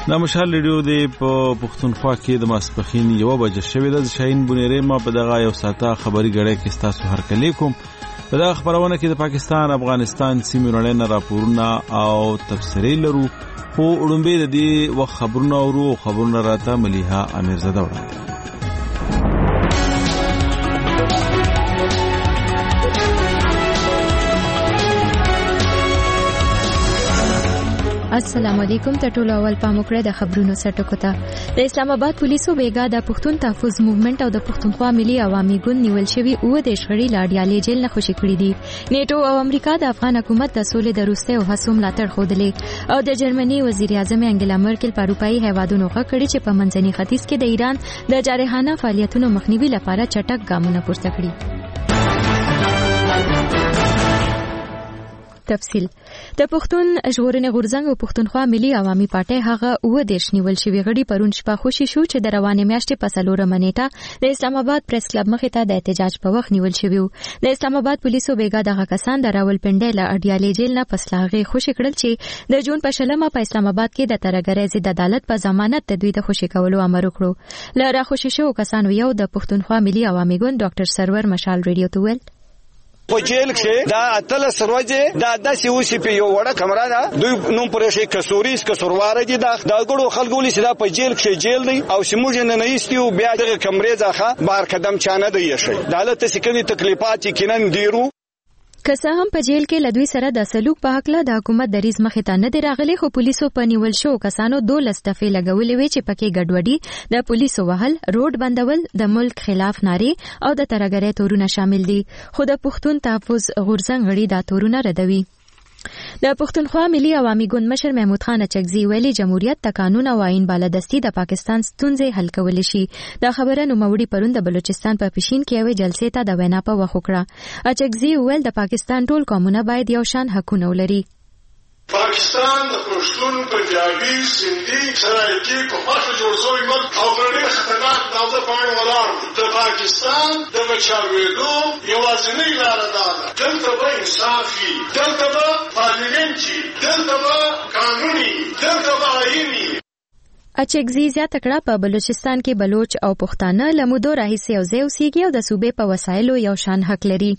د مشال ریډیو د پښتونخوا کې د ماسپخین 1 بجې شوې د شاهین بنيري ما په دغه یو ساعته خبري غړې کې تاسو هر کلی کوم. په دغه خبرونه کې د پاکستان افغانستان سیمې وړاندې راپورونه او تفسیري لرو خو وړاندې د دې وخت خبرونه او خبرونه راته مليحه امیرزاده وړاندې. السلام علیکم. ټولو اول پاموکړه د خبرونو سرټکو ته. د اسلام آباد پولیسو بیګا د پښتون تحفظ موومېنټ او د پښتونخوا ملي عوامي ګوند نیول شوی او د شخړې لاډیالې جیل نه خوشی کړی دي. نیټو او امریکا د افغان حکومت د سولې د روسته او هڅو ملاتړ خوده او د جرمني وزیر اعظم انګلا مرکل په اروپאי هیوادونو غکړي چې په منځني ختیځ کې د ایران د جارحانه فعالیتونو مخنیوي لپاره چټک ګامونه پورته کړي. تفصیل د پښتون ژغورنې غورځنګ او پښتونخوا ملي عوامي پارټي هغه و دیش نیول شوی غړي پرون شپه خوشی شو چې د روانې میاشتې په 4 منېټه د اسلام آباد پریس کلب مخې ته د احتجاج په وخت نیول شوی. د اسلام آباد پولیسو بیګا دغه کسان د راولپنډي له اډیالې جیل نه پسلاغه خوشی کړل چې د جون په شلمه په اسلام آباد کې د ترګرې ضد عدالت په ضمانت د دوی د خوشی کولو امر وکړو. ل را خوشی شو کسانو یو د پښتونخوا ملي عوامي ګوند ډاکټر سرور مشال ریډیو ته ویل په جیل کې دا اتل سروځي دا داسې وسی په یو وړه کمره ده دوی نوم پرې شي کسوریس کسورواره دي دا ګړو خلکو لسی دا په جیل کې جیل دی او سیموج نه نېستیو بیا د کمرې ځخه بهر قدم چانه دی شي دا له تسکوي تکلیفات کینن دیرو کسه هم په جیل کې لدوی سره د سلوک په حق له د حکومت دریز مخې ته نه دی راغلي خو پولیسو په نیول شو کسانو 12 دفعې لګولې وی چې پکې ګډوډي د پولیسو وهل روډ بندول د ملک خلاف ناري او د ترګرې تورونه شامل دي خو د پښتون تحفظ غورځنګ غړي دا تورونه ردوي. د پښتونخوا ملي عوامي ګوند مشر محمود خان اچکزي ویلي جمهوریت د قانون او آئین بالادستي د پاکستان ستونزې حل کول شي. دا خبره نوموړي پرون د بلوچستان په پښین کې یو جلسې ته د وینا په وخت وکړه. اچکزي ویل د پاکستان ټول قومونه باید یو شان حقونه ولري. پاکستان د پښتون پنجابي سندي سرایکي په خاصه جوړ شوی ملک او ډېر خطرناک داوزه پاڼې ولاړ د پاکستان د بچاوېدو یوازینۍ لاره ده دلته به انصاف وي دلته به پارلمنت وي دلته به قانوني دلته به آئیني. اچکزي زیاته کړه په بلوچستان کې بلوچ او پښتانه لمودو راهیسې یو ځای اوسېږي او د صوبې په وسایلو یو شان حق لري.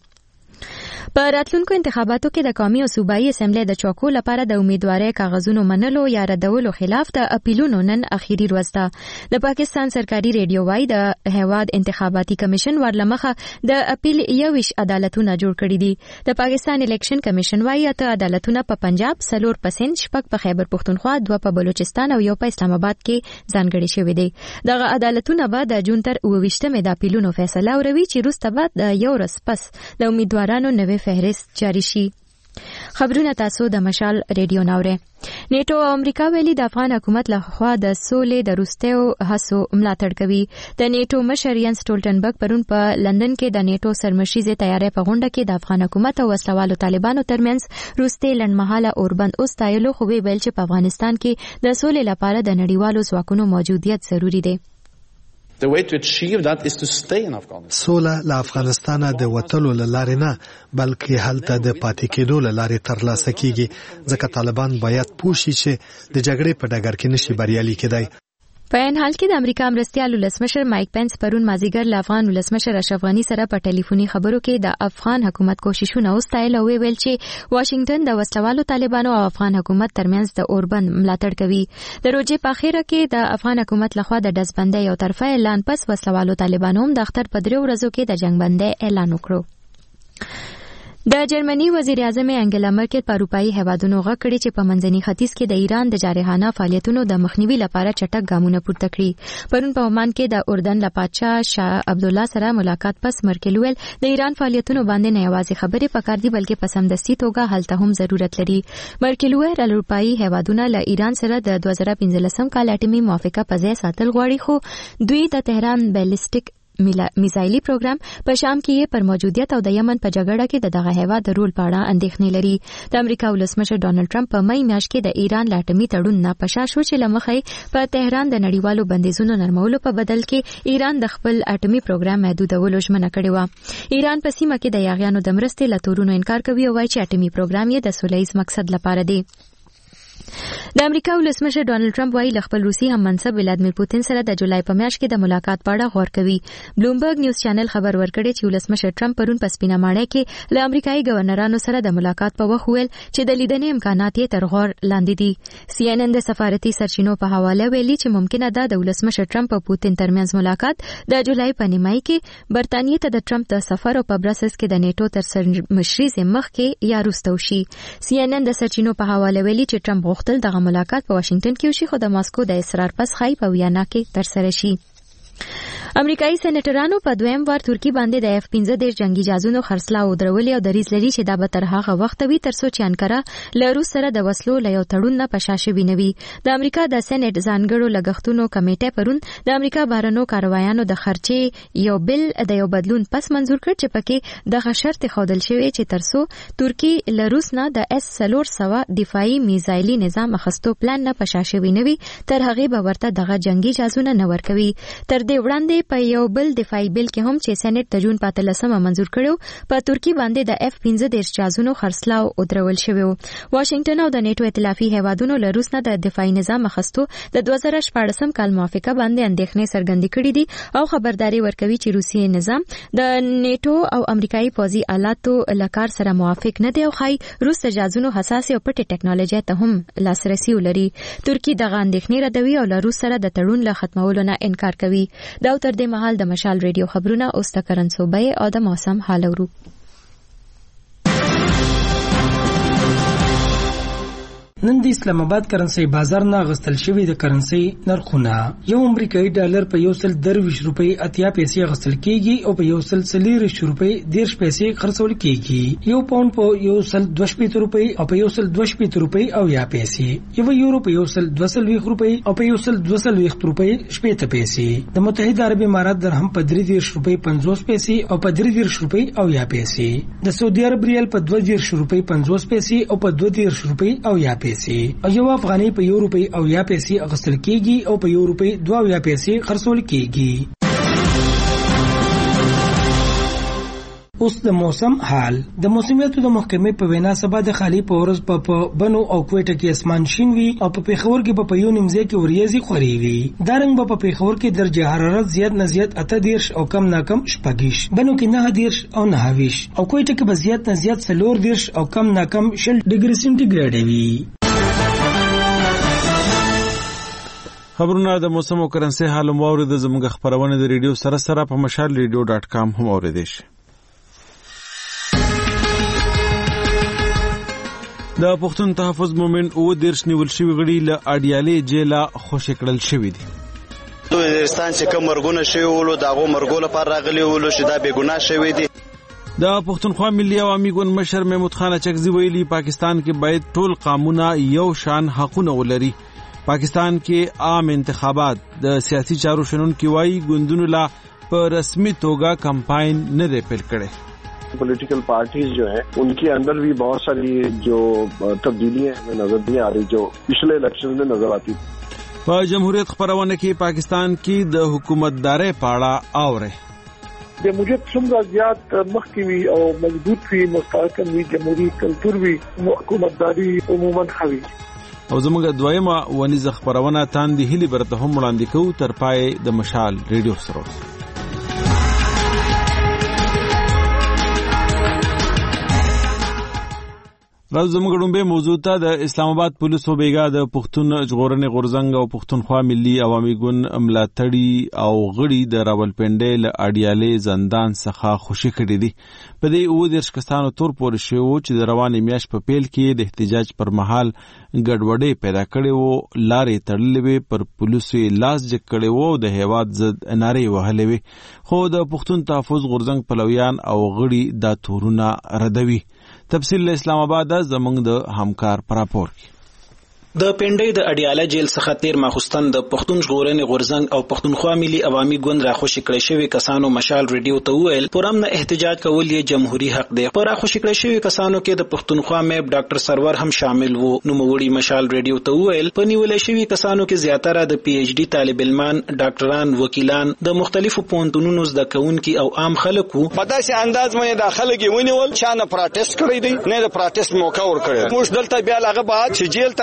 په راتلونکو انتخاباتو کې د قومي او صوبایي اسمبلی د چوکو لپاره د امیدوارۍ کاغذونو منلو یا ردولو خلاف د اپیلونو نن اخیری ورځ ده. د پاکستان سرکاري ریډیو وايي د هیواد انتخاباتي کمیشن ورلمخه د اپیل 21 عدالتونه جوړ کړي دي. د پاکستان الیکشن کمیشن وايي ته عدالتونه په پنجاب 4 پسند شپږ په خیبر پښتونخوا 2 په بلوچستان او 1 په اسلام آباد کې ځانګړي شوی دي. دغه عدالتونه به د جون تر 28مې د اپیلونو فیصله وروي چې وروسته به د یو ورځ پس د امیدوارانو نوې فهرست جاری شي. خبرونه تاسو د مشال ریډیو ناوره. نیټو او امریکا ویلي د افغان حکومت له خوا د سولې د روسته او هڅو ملاتړ کوي. د نیټو مشر ینس ټولټنبرګ پرون په لندن کې د نیټو سرمشيزه تیاری په غونډه کې د افغان حکومت او وسلوالو طالبانو ترمنځ روسته لنډمهاله اوربند اوستایلو خو ویل چې په افغانستان کې د سولې لپاره د نړیوالو ځواکونو موجودیت ضروری دی. The way to achieve that is to stay in Afghanistan. سوله له افغانستان د وټلو لارې نه بلکې هلته د پاتې کېدو لارې ترلاسه کیږي ځکه طالبان باید پوښي چې د جګړې په ډګر کې نشي بریالي کېدای. په ان حال کې د امریکا مرستیال ولسمشر مایک پنس پرون مازیګر له افغان ولسمشر اشرف غنی سره په ټلیفوني خبرو کې د افغان حکومت کوششونه وستایل او ویل چې واشنگټن د وسلوالو طالبانو او افغان حکومت ترمنځ د اوربند ملاتړ کوي. د روزي په اخیره کې د افغان حکومت لخوا د دزبندۍ یو طرفه اعلان پس وسلوالو طالبانو هم د اختر په 3 ورځو کې د جنگ بندۍ اعلان وکړو. د جرمني وزیر اعظم انګلا مرکل په اروپאי هیوادونو غکړي چې په منځني ختیځ کې د ایران د جارحانه فعالیتونو د مخنیوي لپاره چټک ګامونه پورته کړي. پرون په عمان کې د اردن له پادشاه شاه عبد الله سره ملاقات پس مرکل ویل د ایران فعالیتونو باندې نه یوازې خبرې پکار دي بلکې په سمدستي توګه هلته هم ضرورت لري. مرکل ویل اروپאי هیوادونه له ایران سره د 2015 کال اټومي موافقه په ځای ساتل غواړي خو دوی د تهران بیلسټیک میزایلی پروګرام په شام کې پر موجودیت او د یمن په جګړه کې دغه هیواد د رول په اړه اندېښنې لري. د امریکا ولسمشر ډونالد ټرمپ په مې میاشت کې د ایران لاټمي تړون ناپاشا شو چې لمخې په تهران د نړیوالو بندیزونو نرمولو په بدل کې ایران د خپل اټومي پروګرام محدودولو ژمنه کړې و. ایران په سیمه کې د یاغیانو د مرستې له تورونو انکار کوي او وایي چې اټومي پروګرام یې د سولهییز مقصد لپاره دی. د امریکا ولسمشر ډونالد ټرمپ وايي خپل روسي هم منصب ولادیمیر پوتین سره د جولای په میاشت کې د ملاقات په اړه غور کوي. بلومبرګ نیوز چینل خبر ورکړی چې ولسمشر ټرمپ پرون په سپینه ماڼۍ کې له امریکایي گورنرانو سره د ملاقات په وخت ویل چې د لیدنې امکانات یې تر غور لاندې دي. سی ان ان د سفارتي سرچینو په حواله ویلي چې ممکنه ده د ولسمشر ټرمپ او پوتین ترمنځ ملاقات د جولای په نیمایي کې برتانیې ته د ټرمپ د سفر او په برسلز کې د نیټو تر سرمشري مخ کې یا وروسته وشي. سی ان ان د سرچینو په حواله ویلي چې ټرمپ غوښتل دغه ملاقات په واشنگټن کې وشي خو د ماسکو د اصرار پس خای په ویانا کې ترسره شي. امریکایي سېنیټرانو په دویم وار ترکی باندې د F-15 جنگي جهازونو خرڅلاو درولې او دریځ لري چې دا به تر هغه وخت وي تر څو چې انکره له روس سره د وسلو له یو تړون نه په شا شوي نه وي. د امریکا د سېنیټ ځانګړو لګښتونو کمیټې پرون د امریکا بهرنیو کاروایانو د خرچې یو بل د یو بدلون پس منزور کړ چې پکې دغه شرط ښودل شوی چې تر څو ترکی له روس نه د S-400 دفاعي میزایلي نظام اخیستو پلان نه په شا شوي نه وي تر هغې به ورته دغه جنگي جهازونه نه ورکوي. تر دې وړاندې په یو بل دفاعي بل کې هم چې سېنیټ د جون په 13 منزور کړو په ترکی باندې د F-15 جهازونو خرڅلاو او درول شوی و. واشنگټن او د نیټو ائتلافي هیوادونو له روس نه د دفاعي نظام اخیستو د 2014 کال موافقه باندې اندېښنې څرګندې کړې دي او خبرداري ورکوي چې روسي نظام د نیټو او امریکایي پوځي آلاتو لکار سره موافق نه دی او خای روس د جهازونو حساس او پټه ټکنالوژي ته هم لاسرسي ولري. ترکی دغه اندېښنې ردوي او له روس سره د تړون له ختمولو نه انکار کوي. دا تر دې مهال د مشال ریډیو خبرونه اوس د کرنسوبې او د موسم حال اورو. نن د اسلام آباد کرنسي بازار نه غستل شوی د کرنسي نرخونه یو امریکایي ډالر په 123 روپۍ 80 پیسې غستل کیږي او په 140 روپۍ 10 پیسې خرڅول کیږي. یو پاوند په 122 روپۍ او په 122 روپۍ او یا پیسې یو یورو په 122 روپۍ او په 122 روپۍ 8 پیسې د متحده عرب امارات درهم په 30 روپۍ 50 پیسې او په 30 روپۍ او یا پیسې د سعودي عرب ریال په 20 روپۍ 50 پیسې او په 20 روپۍ او یا او یو افغاني په یو روپۍ او یا پیسې اغستل کیږي او په یو روپۍ 2 یا پیسې خرڅول کیږي. اوس د موسم حال. د موسمیاتو د محکمې په وینا سبا د خالی په ورځ په بنو او کوټه کې اسمان شین وي او په پیښور کې په یو نیمځای کې وریځي خوري وي. دارنګ په پیښور کې درجه حرارت زیات نه زیات 18 او کم نه کم 18 بنو کې 9 او 9 او کوټه کې به زیات نه زیات 14 او کم نه کم 6 ډیګري سنټیګریډ وي. خبرونه د موسم او کرنسي حال مو د زموږ خبرونه د ریډیو سره په mashalradio.com هم اوریدئ شئ. د پښتون تحفظ مومن او دیرش نیول شوی غړي له اډیالې جیلا خوشی کړل شوی دي. وزیرستان چې کوم مرګونه شوی ولو دغه مرګو لپاره راغلی ولو چې دا بے ګناه شوی دي. د پښتونخوا ملي عوامي ګوند مشر محمود خان اچکزي ویلي پاکستان کې باید ټول قانونا یو شان حقونه ولري. پاکستان کې عام انتخابات د سیاسي چارو شنونکو وایي ګوندونو لا په رسمي توګه کمپاین نه دی پیل کړی. پولیٹیکل پارٹیز جو ہیں ان کے اندر بھی بہت ساری جو تبدیلیاں ہمیں نظر نہیں آ رہی جو پچھلے الیکشن میں نظر آتی. په جمهوریت خبرونه کې پاکستان کې د حکومتداري پاړه اوره د موجود څومره زیات مخکوي او مضبوط وي مستحکم وي جمهوریت کلتور وي حکومتداري عموما خوي. او زموږ دویمه ونیزه خبرونه تاندې هلي برته هم وړاندې کوو تر پای د مشال ریډیو سره. راز زموږ ډومبه موضوع ته د اسلام آباد پولیسو بیګا د پښتون ژغورنې غورزنګ او پښتونخوا ملي عوامي ګوند ملاتړي او غړي د راولپنډې له اډیالې زندان څخه خوشي کړي دي. په دې 19 کسانو تور پورې شو چې د روانې میاشت په پیل کې د احتجاج پر مهال ګډوډي پیدا کړي وو، لارې تړلې وې، پر پولیسو لاس جګ کړي وو، د هیواد ضد نارې وهلې وې. خو د پښتون تحفظ غورزنګ پلویان او غړي دا تورونه ردوي. تفصیل اسلام آباد زمونږ د همکار پر راپور کې. د پنډۍ د اډیاله جیل څخه تیر ماخستن د پښتون ژغورنې غورزنګ او پښتونخوا ملي عوامي ګوند راخوشي کړی شوی کسانو مشال ریډیو ته وویل پرم نه احتجاج کول یې جمهوریت حق دی. پر راخوشي کړی شوی کسانو کې د پښتونخوا میب ډاکټر سرور هم شامل وو. نو موړي مشال ریډیو ته وویل په نیولې شوی کسانو کې زیاتره د پی ایچ ډي طالب علمان، ډاکټران، وکیلان، د مختلفو پوهنتونونو زده کوونکي او عام خلک وو. په داسې انداز باندې د خلک ونیول چې نه پروتست کړی دی نه د پروتست موقع ور کړی. موږ دلته بیا هغه بعد چې جیل ته رالو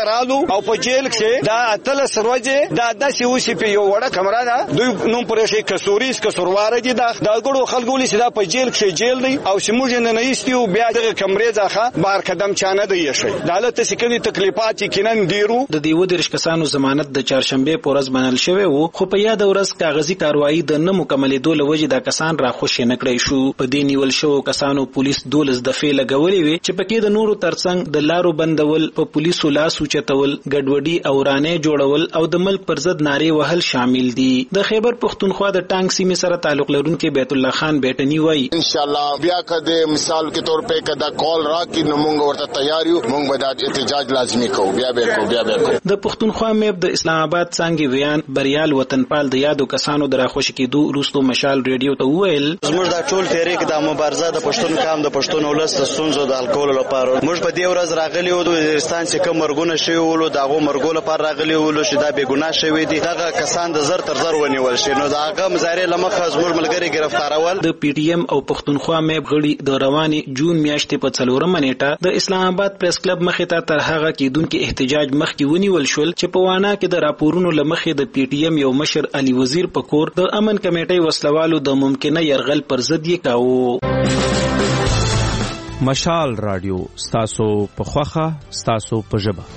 او په جیل کې دا اتل سروجه دا داسې وسی په یو وړه کمره ده دوی نوم پرې شي کسوریس کسوروار دي دا ګړو خلکو لسی دا په جیل کې جیل دی او سیموج نه نهستیو بیا د کمرې ځخه بهر قدم چانه دی شي د حالت سکري تکلیفات کینن دیرو د دیو درش کسانو ضمانت د چهارشنبه پورز بنل شوی وو خو په یاد ورځ کاغذي کاروایی د نه مکملېدو لوجه دا کسان را خوشی نکړی شو په دې نیول شو کسانو پولیس 12 دفعې لګولې وي چې پکې د نورو ترڅنګ د لارو بندول په پولیسو لاس اوچتول ګډوډي او رانه جوړول او د ملک پر ضد نارې وهل شامل دي د خیبر پختونخوا د ټانک سیمې سره تعلق لرونکي بیت الله خان بیٹنی وای ان شاء الله بیا کده مثال کے طور په کدا کال را کی نمونګ ورته تیار یو مونږ به د احتجاج لازمی کو بیا د پختونخوا میب د اسلام آباد څنګه ویان بریال وطنپال د یادو کسانو درا خوش کېدو روستو مشال ریډیو ته ویل زموږ د ټول تحریک د مبارزه د پښتون قام د پښتون ولست سونزو د الکول لپاره موږ په دې ورځ راغلی وو د افغانستان چې کوم مرګونه شوی ولو دغه مرګو لپاره راغلی ولو چې دا بے ګناه شوی دي دغه کسان د زر تر زر ونیول شي نو دغه مزارې لمخه زموږ ملګری گرفتارول د پی ټی ایم او پختونخوا میب غړي د رواني جون میاشتې په 4 منېټه د اسلام آباد پریس کلب مخې ته تر هغه کېدونکو احتجاج مخکې ونیول شول چې په وانا کې د راپورونو لمخې د پی ټی ایم یو مشر علي وزیر پکور د امن کمیټې وسلوالو د ممکنه يرغل پر ضد یې کاوه. مشال رادیو ستاسو په خوخه ستاسو په ژبه.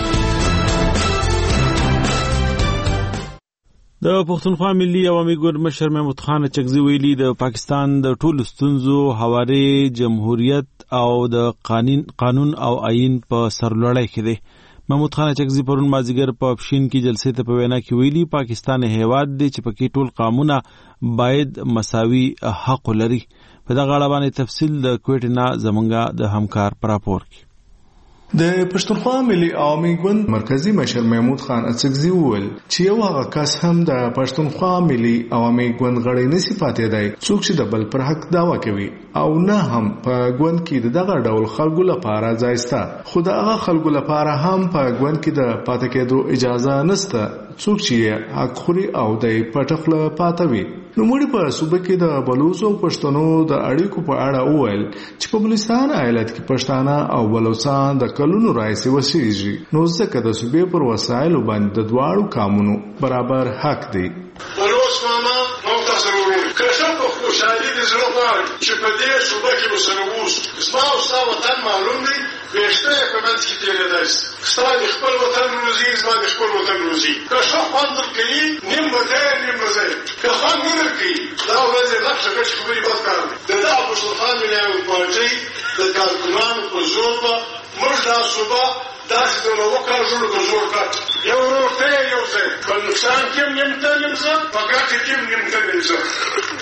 د پښتونخوا ملي عوامي ګوند مشر محمود خان چغزي ویلي د پاکستان د ټولو ستونزو حواله جمهوریت او د قانون او آئین په سرلوړی کې دی. محمود خان چغزي پرون مازیګر په پښین کې جلسې ته په وینا کې ویلي پاکستان هیواد دی چې پکې ټول قانونا باید مساوي حق لري. په دغه اړه باندې تفصیل د کوټ نه زمونږه د همکار پر راپور کې د پښتونخوا ملي عوامي ګوند مرکزی مشر محمود خان اڅکزي وویل چې یو هغه کس هم د پښتونخوا ملي عوامي ګوند غړی نشي پاتې دی څوک چې د بل پر حق دعوا کوي او نه هم په ګوند کې دغه ډول خلکو لپاره ځایسته خو دغه خلکو لپاره هم په ګوند کې د پاتې کېدو اجازه نشته څوک چې حق خوري او د پټخله پاتوي. نو موږ په صوبه کې د بلوچ او پښتنو د اړیکو په اړه وویل چې په بلوچستان ایالت کې پښتانه او بلوچستان د کلونو راځي وسیږي نو ځکه د صوبې پر وسایلو باندې د دواړو قانونو برابر حق دی. بلوچ ماما مختصر ورور کښه په خوشالي د زړه غواړي چې په دې صوبه کې وسرووس اسما او ستا وطن معلوم دی ویشته په منځ کې تیرې داست ستا د خپل وطن روزي زما د خپل وطن روزي کښه خوند کوي نیم وځي نیم وځي که خوند نه کوي دا ورځ لکه چې خبرې بد کار دی دا پښتونخوا ملي پارټي د کارکونانو په زور به موږ دا صوبه داسې د وکړو جوړ کړ یو ورته یو ځای په نقصان کې نیم ته په ګټه کې نیم ته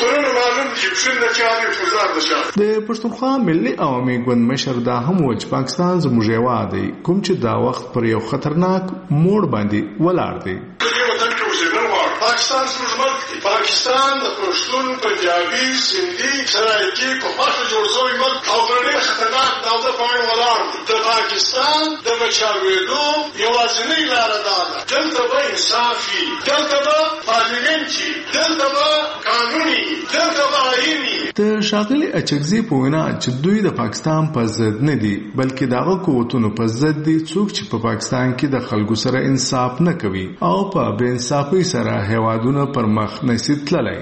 د پښتونخوا ملي عوامي ګوند مشر دا هم و چې پاکستان زموږ هیواد دی کوم چې دا وخت پر یو خطرناک موړ باندې ولاړ دی. پاکستان زموږ پاکستان د پښتون پنجابي سندي سرایکي په خاصه جوړ شوی ملک او ډېر خطرناک داوته پاڼې ولاړ د پاکستان د بچاوېدو یوازینۍ لاره دا ده دلته به انصاف وي دلته به پارلمنت وي دلته به قانوني دلته به آئین وي. د ښاغلي اڅکزي په وینا چې دوی د پاکستان په ضد نه دي بلکې دغه قوتونو په ضد دي څوک چې په پاکستان کې د خلکو سره انصاف نه کوي او په بې انصافۍ سره هیوادونه پر مخ نشي تللی.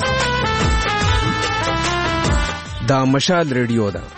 دا مشال ریډیو ده.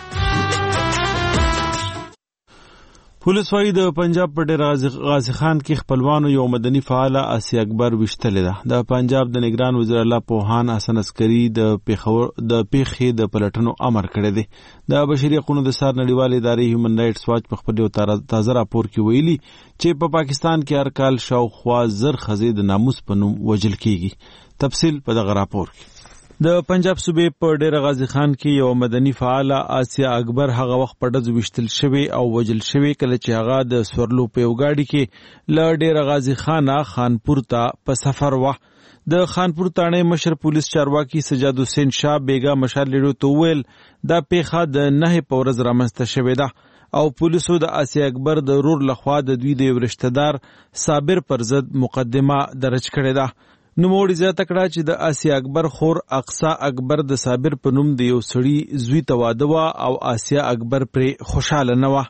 پولیس وايي د پنجاب په ډیر غازی خان کې خپلوانو یو مدني فعال آسی اکبر وشتل ده. د پنجاب د نگران وزیر الله پوهان حسن عسکری د پیښې د پلټنو امر کړی دی. د بشري حقوقو د سار نړیوال ادارې هیومن رائټس واچ په خپل یو تازه راپور کې ویلي چې په پاکستان کې هر کال شاوخوا زر ښځې د ناموس په نوم وژل کیږي. تفصیل په دغه راپور کې. د پنجاب صوبې په ډیر غازی خان کې یو مدني فعال آسیا اکبر هغه وخت په ډز وشتل شوی او وجل شوی کله چې هغه د سورلو په یو گاډي کې ل ډیر غازی خانه خانپور ته په سفر و. د خانپور تانه مشر پولیس چارواکي سجاد حسین شاه بیگا مشال لیډو ته ویل دا پیخه د 9 په ورځ رامنځته شوې ده او پولیسو د آسیا اکبر د رور لخوا د دوی د رشتہدار صابر پر ضد مقدمه درج کړې ده. نو موړي زیاته کړه چې د آسیا اکبر خور اقصا اکبر د صابر په نوم د یو سړي زوی ته واده و او آسیا اکبر پر خوشاله نه و.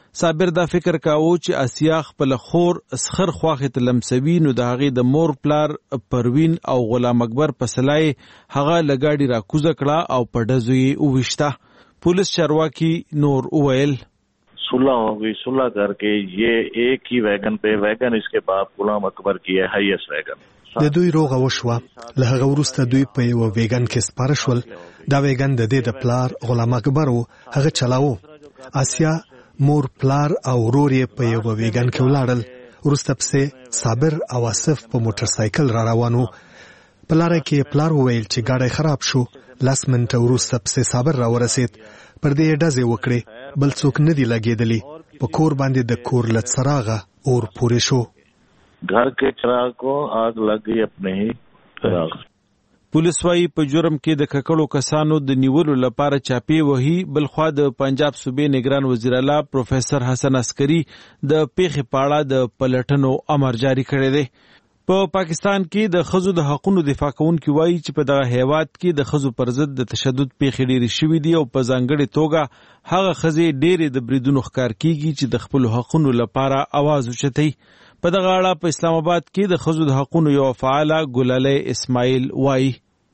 صابر دا فکر کاوه چې اسیا خپل خور اسخر خواخه تلمسوي نو د هغې د مور پلار پروین او غلام اکبر په سلای هغه لګاډي را کوزه کړه او په ډزو یې وویشته پولیس چارواکي نور وویل सुलह हो गई सुलह करके ये एक ही वैगन पे वैगन इसके बाप गुलाम अकबर की है हाईएस्ट वैगन د دوی روغه وشوه له هغه وروسته دوی په یو ویګن کې سپاره شول دا ویګن د دې د پلار غلام اکبر وو هغه چلاوه آسیا مور پلار او ورور یې په یو ویګن کې ولاړل وروسته پسې صابر او آصف په موټر سایکل را روانو په لاره کې پلار وویل چې ګاډی خراب شو لاس منټه وروسته پسې صابر را ورسید پر دې ډزې وکړې بل څوک نه دی لګېدلی په کور باندې د کور له څراغه اور پورې شو घर के चिराग को आग लग गई अपने ही चिराग پولیس وايي په جرم کې د ککړو کسانو د نیولو لپاره چاپی وهي بلخوا د پنجاب صوبې نگران وزیر اعلی پروفیسر حسن عسکری د پیښې پاړه د پلټنو امر جاری کړی دی په پاکستان کې د ښځو د حقوقو دفاع کوونکي وایي چې په دغه هیواد کې د ښځو پر ضد د تشدد پیښې ډېرې شوې دي او په ځانګړې توګه هغه ښځې ډېرې د بریدونو ښکار کیږي چې د خپلو حقوقو لپاره आवाज اوچتوي په دغه اړه په اسلام آباد کې د ښځو د حقوقو یو فعاله ګلاله اسماعیل وایي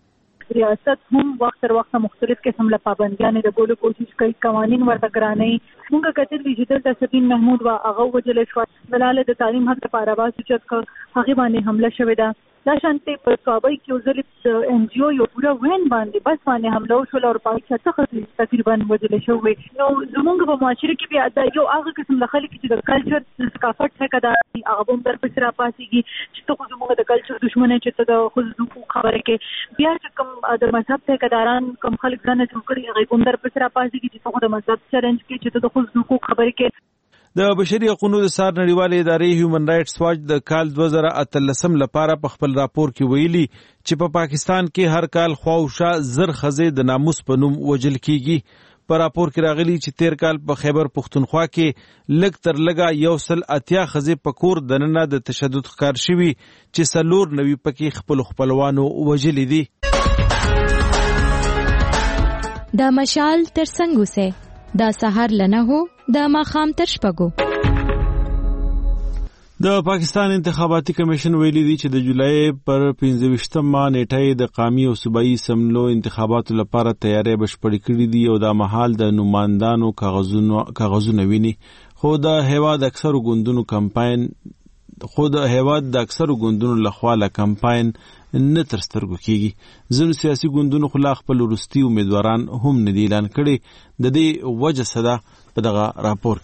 ریاست هم وخت تر وخت مختلف قسم له پابندیاں لګولو کوشش کوي قوانین ورته ګرانوي موږ کتل چې د سفین محمود وا هغه وجل شو دلاله د تعلیم حق لپاره आवाज اوچت کړ هغه باندې حمله شوې ده دا شانته په صوبای کې وزل ان جی او یو پورا وین باندې بس باندې حمله وشول او پای څخه تقریبا وجل شوې نو زموږ په معاشره کې بیا دا یو هغه قسم له خلک چې د کلچر ثقافت څخه دا هغه هم در پسې را پاسيږي چې ته زموږ د کلچر دښمنه چې ته د خود خبره کې بیا چې کوم د مذهب څخه کوم خلک ځان څوکړي هغه هم در پسې را پاسيږي چې ته د مذهب چیلنج کې چې ته د خود خبره کې د بشري حقوقو د سار نړیوالې ادارې هیومن رائټس واچ د کال 2013 لپاره په خپل راپور کې ویلي چې په پاکستان کې هر کال خواوشا زر خزې د ناموس په نوم وجل کیږي په راپور کې راغلي چې تیر کال په خیبر پختونخوا کې لږ تر لږه 180 خزې په کور دننه د تشدد ښکار شوي چې 94 پکې خپلوانو وجلې دي د مشال تر څنګه سه دا سحر لنه هو د ماخام تر شپږو د پاکستان انتخاباتي کمیشن ویلي دی چې د جولای پر 15مه نیټه د قومي او صوبایي سملو انتخاباتو لپاره تیاری بشپړ کړي دي او د محل د نمائندانو کاغذونه ویني خو د هیواد اکثر ګوندونو لخوا له کمپاین نه تر سترګو کیږي ځینو سیاسي ګوندونو خو لا خپل وروستي امیدواران هم نه دي اعلان کړي د دې وجه څه ده په دغه راپور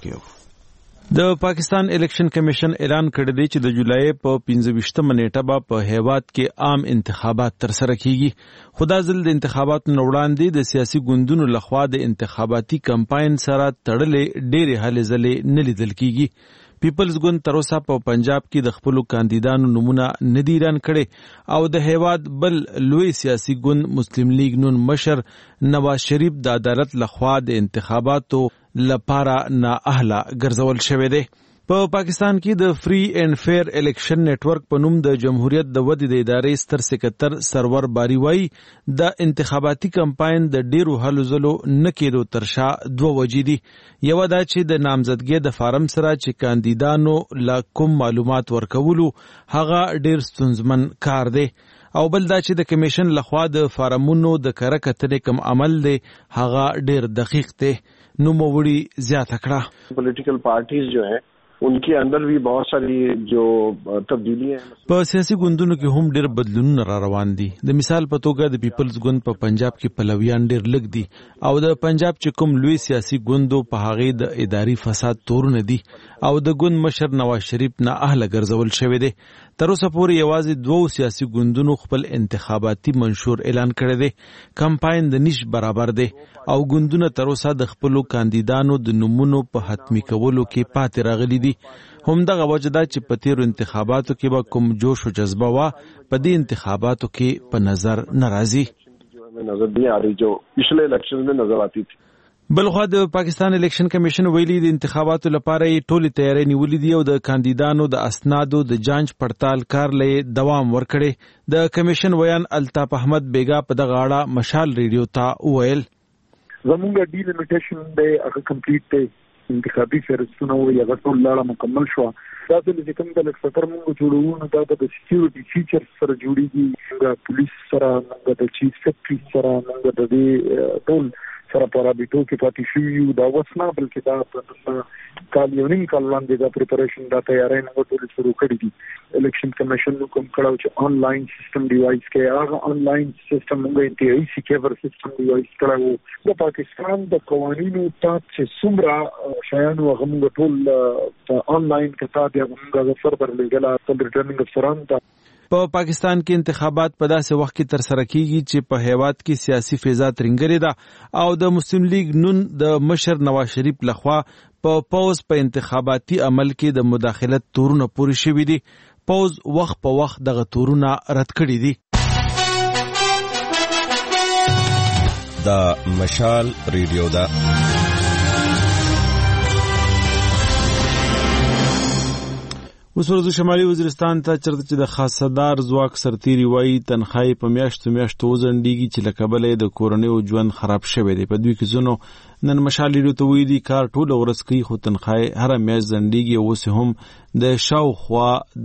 کې د پاکستان الیکشن کمیشن اعلان کړی دی چې د جولای په 15مه نیټه به په هیواد کې عام انتخابات ترسره کیږي خو دا ځل د انتخاباتو نه وړاندې د سیاسي ګوندونو لخوا د انتخاباتي کمپاین سره تړلې ډېرې هلې ځلې نه لیدل کیږي پیپلز ګوند تر اوسه په پنجاب کې د خپل کاندیدانو نمونه نه دی اعلان کړي او د هیواد بل لوی سیاسي ګوند مسلم لیگ نون مشر نواز شریف د عدالت لخوا د انتخاباتو لپاره نااهله ګرځول شوی دی په پاکستان کې د فری اینڈ فیر الیکشن نیټورک په نوم د جمهوریت د ودې د ادارې ستر سکرټر سرور باری وایي د انتخاباتي کمپاین د ډیرو هلو ځلو نه کېدو تر شا دوه وجې دي یوه دا چې د نامزدګۍ د فارم سره چې کاندیدانو له کوم معلومات ورکولو هغه ډیر ستونزمن کار دی او بل دا چې د کمیشن لخوا د فارمونو د کره کتنې کوم عمل دی هغه ډیر دقیق دی نو موړي زیاته کړه پولیټیکل پارټیز جو ہے उनके अंदर भी बहुत सारी जो تبدیلیاں ہیں په سیاسي ګوندونو کې هم ډېر بدلونونه را روان دي د مثال په توګه د پیپلز ګوند په پنجاب کې پلویان ډېر لږ دي او د پنجاب چې کوم لوی سیاسي ګوندو په هغې د اداري فساد تورونه دي او د ګوند مشر نواز شریف نه اهله ګرځول شوی دی تر اوسه پورې یوازې 2 سیاسي ګوندونو خپل انتخاباتي منشور اعلان کړی دی کمپاین د نش برابر دی او ګوندونه تر اوسه د خپلو کاندیدانو د نومونو په حتمی کولو کې پاتې راغلي دي همدغه وجه ده چې په تیرو انتخاباتو کې به کوم جوش او جذبه وه په دې انتخاباتو کې په نظر نه راځي نظر دی آ رہی جو پچھلے الیکشن میں نظر آتی تھی بلخوا د پاکستان الیکشن کمیشن ویلي د انتخاباتو لپاره یې ټولې تیاری نیولې دي او د کاندیدانو د اسنادو د جانچ پړتال کار لې دوام ورکړي د کمیشن ویان الطاف احمد بیگا په دغه اړه مشال ریډیو ته وویل زمونږ ډیلیمیټیشن دی هغه کمپلیټ دی انتخابي فهرستونه وي هغه ټول لاړه مکمل شو. دا چې کوم د لکسټر موږ جوړونه دا د سکیورټي فیچر سره جوړیږي، د پولیس سره، د چیف سیکرټری سره، د دې ټول سره پرابټو کې پاتې شو. دا وسنه بلکې دا کال یو نیم کال وړاندې دا پریپریشن دا تیاری نه ټول شروع کړی دي. الیکشن کمیشن نو کوم کړو چې آنلاین سیستم ډیوایس کې هغه آنلاین سیستم موږ انتهایی سکیور سیستم ډیوایس کړو. د پاکستان د قوانینو ته چې څومره شیان هغه موږ ټول آنلاین کتاب یا موږ فردر لګلا په ریټرنینګ افسران ته. په پاکستان کې انتخابات په داسې وخت کې تر سره کیږي چې په هیواد کې سیاسي فضا ترنګري ده او د مسلم لیگ نون د مشر نواز شریف لخوا په پوز په انتخاباتي عمل کې د مداخلت تورونه پوری شوي دي. پوز وخت په وخت دغه تورونه رد کړي دي. دا مشال ریډیو ده. اوس ورځو شمالي وزیرستان ته چرته چې د خاصدار ځواک سرتیري وایي تنخواهی په میاشتو وزنډیږي چې له کبله د کورنیو ژوند خراب شوی دی. په دوی کې ځینو نن مشال ریډیو ته ویلي کار ټوله ورځ کوي خو تنخواهی هره میاشت زنډیږي او اوس هم د شاوخوا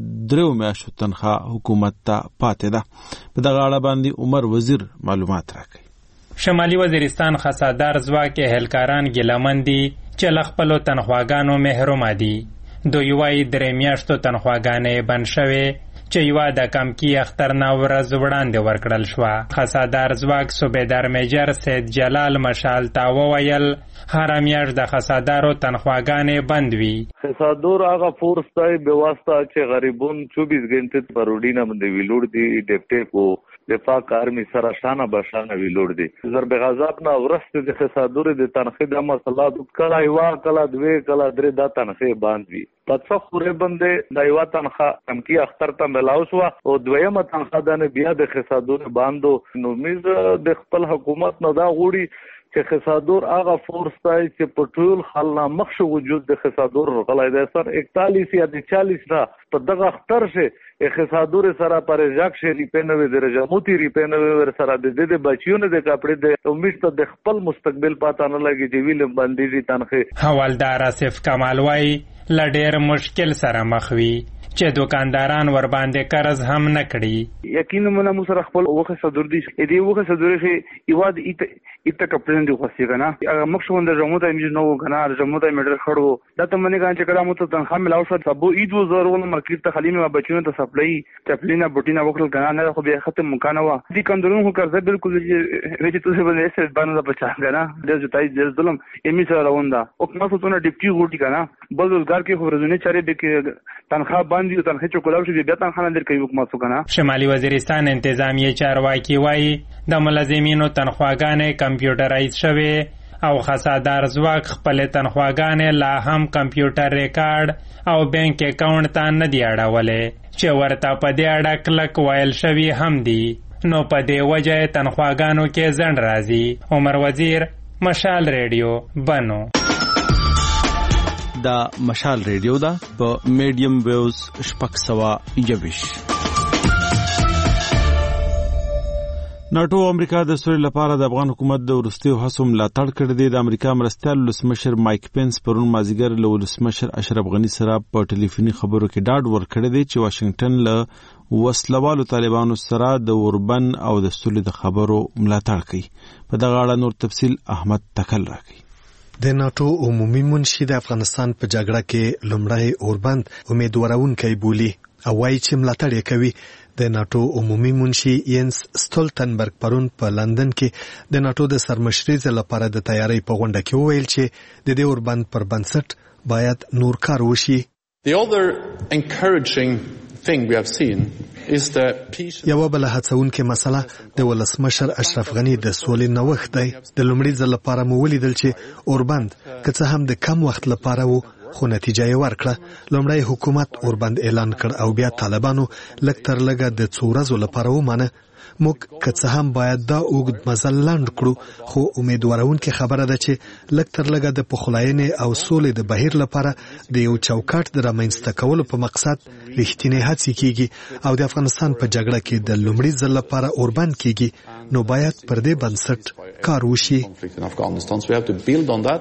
3 میاشتو تنخواه حکومت ته پاتې ده. په دغه اړه باندې عمر وزیر معلومات راکوي. شمالي وزیرستان خاصدار ځواک اهلکاران ګیلمن دي چې له خپلو تنخواګانو محروم دي. دوی وایي 3 میاشتو تنخواګانې بند شوې چې یوه د کمکی اختر نه ورځ وړاندې ورکړل شوه. خاصدار ځواک صوبیدار میجر سید جلال مشال ته وویل هره میاشت د خاصدارو تنخواګانې بند وي. خاصدار هغه فورس دی به واسطه چې غریبون 24 غنټې په روډینه باندې ویلوړ دي ډیپټې کو دفاع کارمی سره شانه بشانه ویلوړ دي. ضرب غضب نه ورسته د خاصدار د تنخې د مسلات کله یو کله 2 کله 3 د تنخې باندې وي. پڅه خوري باندې د یو تنخه کمکی اختر ته ملاو شو او دویمه تنخه د بیا د خاصدار باندې نو میز د خپل حکومت نه دا غوړي چې خاصدار هغه فورس دی چې په ټول خلنا مخ وجود د خاصدار غلای دی سر 41 یا 40 را په دغه اختر شه خاصدار سره پر ځک شری په 90 درجه موتی ری په 90 ور سره د دې بچیونه د کپړې د امید ته د خپل مستقبل پاتہ نه لګي چې ویل باندې دي تنخې. حوالدار اسف کمال وای لډیر مشکل سره مخ وي چې دکانداران ور باندې قرض هم نه کړي. یقینا موږ سره خپل وخت صدور دي دې وخت صدور شي یواد ایت کپلن دی خوسي کنه هغه مخشون د جمهور ته نو کنه جمهور ته میډر خړو دا ته منی کان چې کله مو ته تنخواه ملاو شو سبو عید وزرونه مارکیټ ته خلیمه ما بچونه ته سپلای چپلینا بوټینا وکړل کنه نه خو به ختم مکانه وا دي کندرون خو قرض بالکل ویجه ته باندې سر باندې بچا کنه د جتای د ظلم امی سره رواندا او ما څونه ډیپټي غوټی کنه بل روزګار کې خو ورزونه چاري د تنخواه باندې تنخواه چوکلاو شي بیا تنخواه لري کوي حکومت کنه. شمالي وزیرستان انتظامیه چارواکي وایي د ملازمینو تنخواګانې کمپیوټرایز شوې او خاصدار ځواک خپل تنخواګانې لا هم کمپیوټر ریکارډ او بانک اکاونټ ته نه دی اړولې چې ورته په دې اړه کلک ویل شوي هم دي. نو په دې وجه تنخواګانو کې ځنډ راځي. عمر وزیر مشال ریډیو بنو. دا مشال ریډیو دا په میډیم ویوز 621. ناټو امریکا د سولې لپاره د افغان حکومت د وروستیو هڅو ملاتړ کړی دی. د امریکا مرستیال ولسمشر مایک پینس پرون مازیګر له ولسمشر اشرف غني سره په ټلیفوني خبرو کې ډاډ ورکړی دی چې واشنگټن له وسلوالو طالبانو سره د اوربن او د سولې د خبرو ملاتړ کوي. په دغه اړه نور تفصیل احمد تکل راکوي. د ناتو عمومي منشي د افغانستان په جګړه کې لومړی اوربند امیدوارونکی بولی او وایي چې ملاتړ یې کوي. د ناتو عمومي منشي ینس ستولتنبرګ پرون په لندن کې د ناتو د سرمشرۍ لپاره د تیاری په غونډه کې وویل چې د دې اوربند پر بنسټ باید نور کار وشي. The other encouraging thing we have seen is that یو بل هڅونکې مسله د ولسمشر اشرف غني د سولې نوښت دی. د لومړي ځل لپاره مو ولیدل چې اوربند که څه هم د کم وخت لپاره وو خو نتیجه یې ورکړه. لومړی حکومت اوربند اعلان کړ او بیا طالبانو لږ تر لږه د څو ورځو لپاره ومانه. موږ که څه هم باید دا اوږد مزل لاند کړو خو امیدوارونکې خبره ده چې لږ تر لږه د پخلاینې او سولې د بهیر لپاره د یو چوکاټ د رامنځته کولو په مقصد رښتینې هڅې کیږي او د افغانستان په جګړه کې د لومړي ځل لپاره اوربند کیږي. نو باید پر دې بنسټ کار وشي.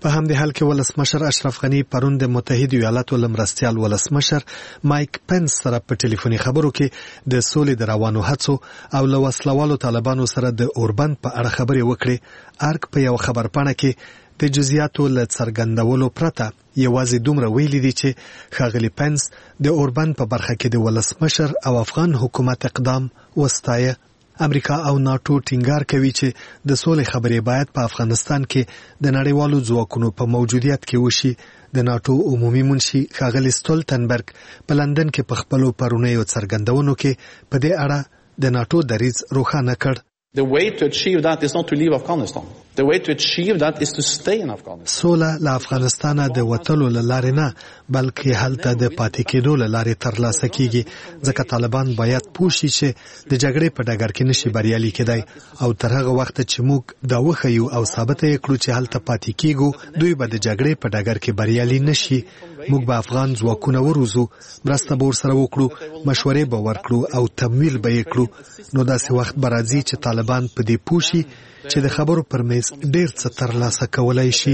په همدې حال کې ولسمشر اشرف غنی پرون د متحده ایالاتو لمرستیال ولسمشر مایک پنس سره په ټلیفوني خبرو کې د سولې د روانو هڅو او له وسلوالو طالبانو سره د اوربند په اړه خبرې وکړې. ارګ په یو خبرپاڼه کې د جزئیاتو له څرګندولو پرته یوازې دومره ویلي دي چې ښاغلي پنس د اوربند په برخه کې د ولسمشر او افغان حکومت اقدام وستایه. امریکا او ناتو ټینګار کوي چې د سولې خبرې باید په افغانستان کې د نړیوالو ځواکونو په موجودیت کې وشي. د ناتو عمومي منشي ښاغلي سټولټنبرګ په لندن کې په خپلو پرونیو څرګندونو کې په دې اړه د ناتو دریځ روښانه کړ. The way to achieve that is not to leave Afghanistan. The way to achieve that is to stay in Afghanistan. سوله له افغانستانه د وتلو لارې نه بلکې هلته د پاتې کېدو لارې ترلاسه کیږي ځکه طالبان باید پوه شي چې د جګړې په ډګر کې نشي بریالي کېدای او تر هغه وخت چې موږ دا وښیو او ثابت یې کړو چې هلته پاتې کیږو دوی به د جګړې په ډګر کې بریالي نشي. موږ به افغان ځواکونه وروزو، مرسته به ورسره وکړو، مشورې به ورکړو او تمویل به یې کړو. نو داسې وخت به راځي چې طالبان په دې پوه شي چې د خبرو پر میز ډیر څه ترلاسه کولای شي.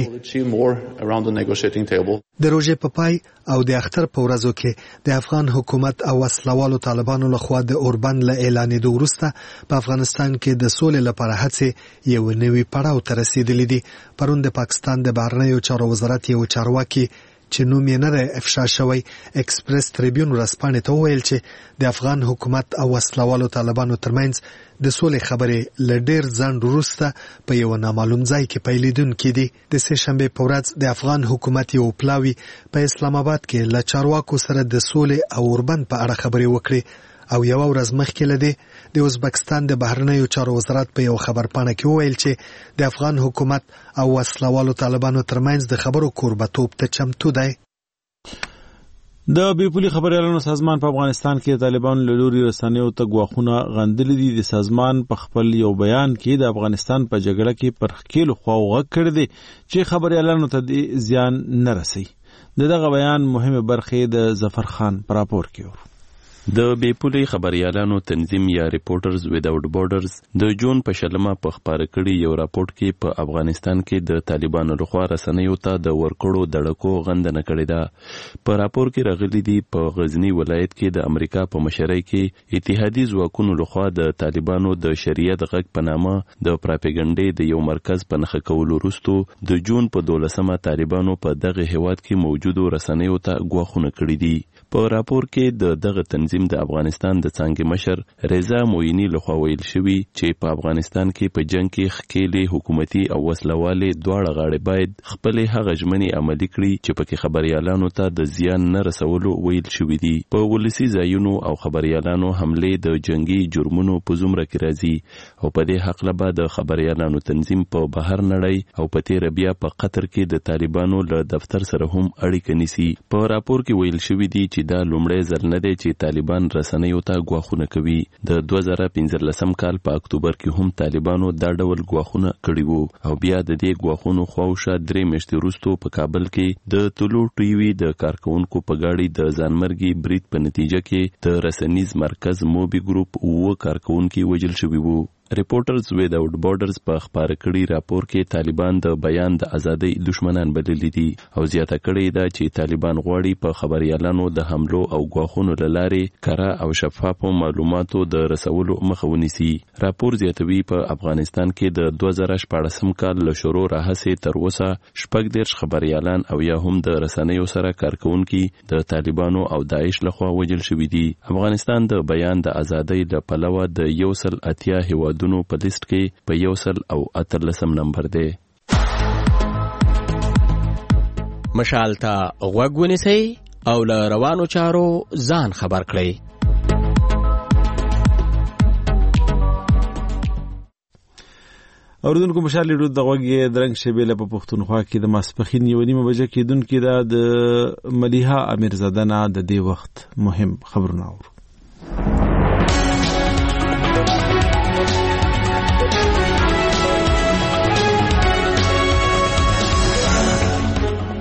د روژې په پای او د اختر په ورځو کې د افغان حکومت او وسلوالو طالبانو لخوا د اوربند له اعلانېدو وروسته په افغانستان کې د سولې لپاره هڅې یو نوي پړاو ته رسېدلې دي. پرون د پاکستان د بهرنیو چارو وزارت یو چارواکي چې نوم یې نه دی افشا شوی ایکسپریس تریبیون ورځپاڼې ته وویل چې د افغان حکومت او وسلوالو طالبانو ترمنځ د سولې خبرې له ډېر ځنډ وروسته په یو نامعلوم ځای کې پیلېدونکې دي. د سې شنبې په ورځ د افغان حکومت یو پلاوي په اسلام آباد کې له چارواکو سره د سولې او اوربند په اړه خبرې وکړې او یو ورځ مخکې له دې د ازبکستان د بهرنیو چارو وزارت په یو خبرپاڼه کې وویل چې د افغان حکومت او وسلوالو طالبانو ترمنځ د خبرو کوربتوب ته چمتو دی. د بیپولي خبريالانو سازمان په افغانستان کې طالبان له لوري رسنیو ته غواخونه غندلي دي. د سازمان په خپل یو بیان کې د افغانستان په جګړه کې پر خکېلو خواو غږ کړی دی چې خبريالانو ته زیان نه رسي. دغه بیان مهمه برخه د ظفر خان پر راپور کې د بیپولي خبريالانو تنظیم یا ریپورټرز ویداوت بورډرز د جون په شلمه په خبره کړي یو راپورټ کې په افغانستان کې د طالبانو لخوا رسنیو ته د ورکړو دړکو غندنه کړې ده. په راپور کې راغلي دي په غزنی ولایت کې د امریکا په مشرۍ کې اتحادي ځواکونو لخوا د طالبانو د شریعت غږ په نامه د پراپګانډې د یو مرکز په نښه کولو وروسته د جون په 12مه طالبانو په دغه هیواد کې موجودو رسنیو ته غواخونه کړې دي. په راپور کې دغه تنظیم د افغانستان د څانګې مشر رضا موینی لخوا ویل شوی چې په افغانستان کې په جنگ کې خکېلې حکومتي او وسلوالې دواړه غاړې باید خپل هغه ژمنې عملي کړي چې پکې خبريالانو ته د زیان نه رسولو ویل شوی دي. په ولسی ځایونو او خبريالانو حمله د جنگي جرمونو په زمره کې راځي او په دې حق له د خبريالانو تنظیم په بهر نړۍ او په تیر بیا په قطر کې د طالبانو له دفتر سره هم اړیکه نیسي. په راپور کې ویل شوی دی چې دا لومړی ځل نه دی چې طالبان رسنیو ته غواخونه کوي. د 2015 کال په اکتوبر کې هم طالبانو دا ډول غواخونه کړي وو او بیا د دې غواخونو خواوشا 3 میاشتې وروسته په کابل کې د طلوع ټي وي د کارکونکو په گاډي د ځانمرګي برید په نتیجه کې د رسنیز مرکز موبي ګروپ او کارکونکو وژل شوي وو. ریپورټرز ویداوت بورډرز په خبره کړي راپور کې طالبان د بیان د ازادۍ دشمنان بللي دي او زیاته کړي ده چې طالبان غواړي په خبريالانو د حملو او غواخونو لارې کره او شفافو معلوماتو د رسولو مخه ونیسي. راپور زیاتوي په افغانستان کې د 2014 کال له شروع راهیسې تر اوسه 14 خبريالان او یا هم د رسنیو سره کارکونکي د طالبانو او داعش لخوا وژل شوي دي. افغانستان د بیان د ازادۍ له پلوه د 180 هیواد دونو په لیست کې په 118 نمبر دی. مشال ته غوږ ونیسئ او له روانو چارو ځان خبر کړئ. اوردونکو مشال لیدو د غوږ درنګ شبیله په پښتونخوا کې د ماسپخین یو نیمه بجه کې دونکو د ملیحه امیرزاده نه د دې وخت مهم خبرونه اورو.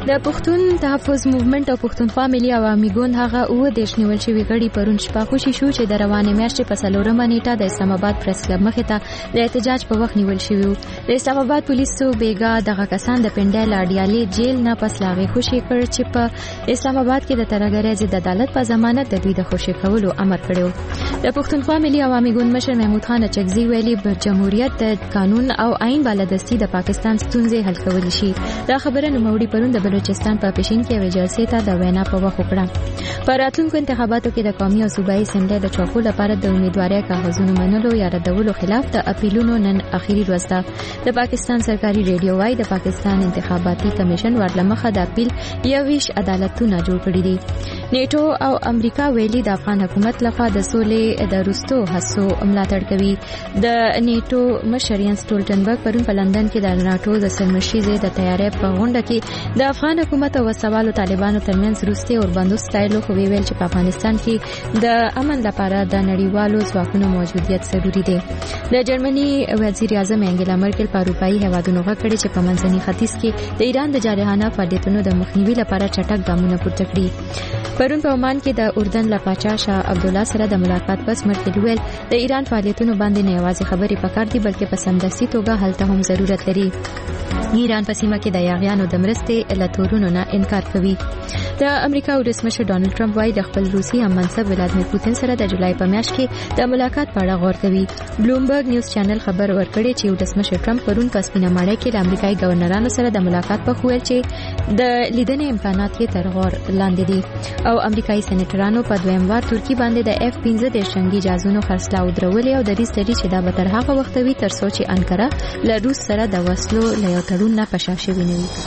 د پښتون تحفظ موومېنټ او پښتونخوا ملي عوامي ګوند هغه 10 نیول شوی غړي پرون شپه خوشي شو چې د روانې میاشتې په 4مه نیټه د اسلام آباد پریس کلب مخې ته د احتجاج په وخت نیول شوی. د اسلام آباد پولیسو بیګا دغه کسان د پنډای لاډیالي جیل نه پس لاغي خوشي کړ چې په اسلام آباد کې د ترګری ضد عدالت په ضمانت د دوی د خوشي کولو امر کړو. د پښتونخوا ملي عوامي ګوند مشر محمود خان اچکزي ویلي په جمهوریت د قانون او آئین بالادستي د پاکستان ستونزې حل کول شي. دا خبره نوموړي پرون د بلوچستان په پېښین کې وجلسې ته د وینا په وخت وکړه. په راتلونکو انتخاباتو کې د قومي او صوبایي اسمبلی د چوکو لپاره د امیدوارۍ کاغذونو منلو یا ردولو خلاف د اپیلونو نن اخیری ورځ ده. د پاکستان سرکاري ریډیو وايي د پاکستان انتخاباتي کمیشن ورلمخه د اپیل 21 عدالتونه جوړ کړي دي. نیټو او امریکا ویلي د افغان حکومت لخوا د سولې د رستو هڅو ملاتړ کوي. د نیټو مشر ینس سټولټنبرګ پرون په لندن کې د ناټو د سرمشيزې د تیارې په غونډه کې د افغان حکومت او سوالو طالبانو ترمنځ روسي او بندو سټایلو خو ویل چې په افغانستان کې د امن لپاره د نړیوالو ځواکونو موجودیت ضروری دی. د جرمني وزیر اعظم انګلا مرکل په اروپאי هیوادونو غوښتل چې په منځني ختیځ کې د ایران د جارحانه فعالیتونو د مخنیوي لپاره چټک ګامونه پورته کړي. پرون په عمان کې د اردن له پاچا شاه عبد الله سره د ملاقات پس مرکل ویل د ایران فعالیتونو باندې نه یوازې خبرې پکار دي بلکې په سمدستي توګه هلته هم ضرورت لري. ایران په سیمه کې د یاغیانو د مرستې لټورونو نه انکار کوي. د امریکا ولسمشر ډانلډ ټرمپ وايي د خپل روسي هم منصب ولادیمیر پوتین سره د جولای په میاشت کې د ملاقات په اړه غور کوي. بلومبرګ نیوز چینل خبر ورکړی چې ولسمشر ټرمپ پرون په سپینه ماړه کې د امریکایي گورنرانو سره د ملاقات په خویل چې د لیدنې امکانات یې تر غور لاندې دي او امریکایي سېنیټرانو په دویم وار ترکی باندې د F-15 جنگي جهازونو خرڅلاو درولې او د دې ستړي چې دا به تر هغه وخت وي تر څو چې انکره له روس سره د وسلو له یو تړون نه پشا شوی نه وي.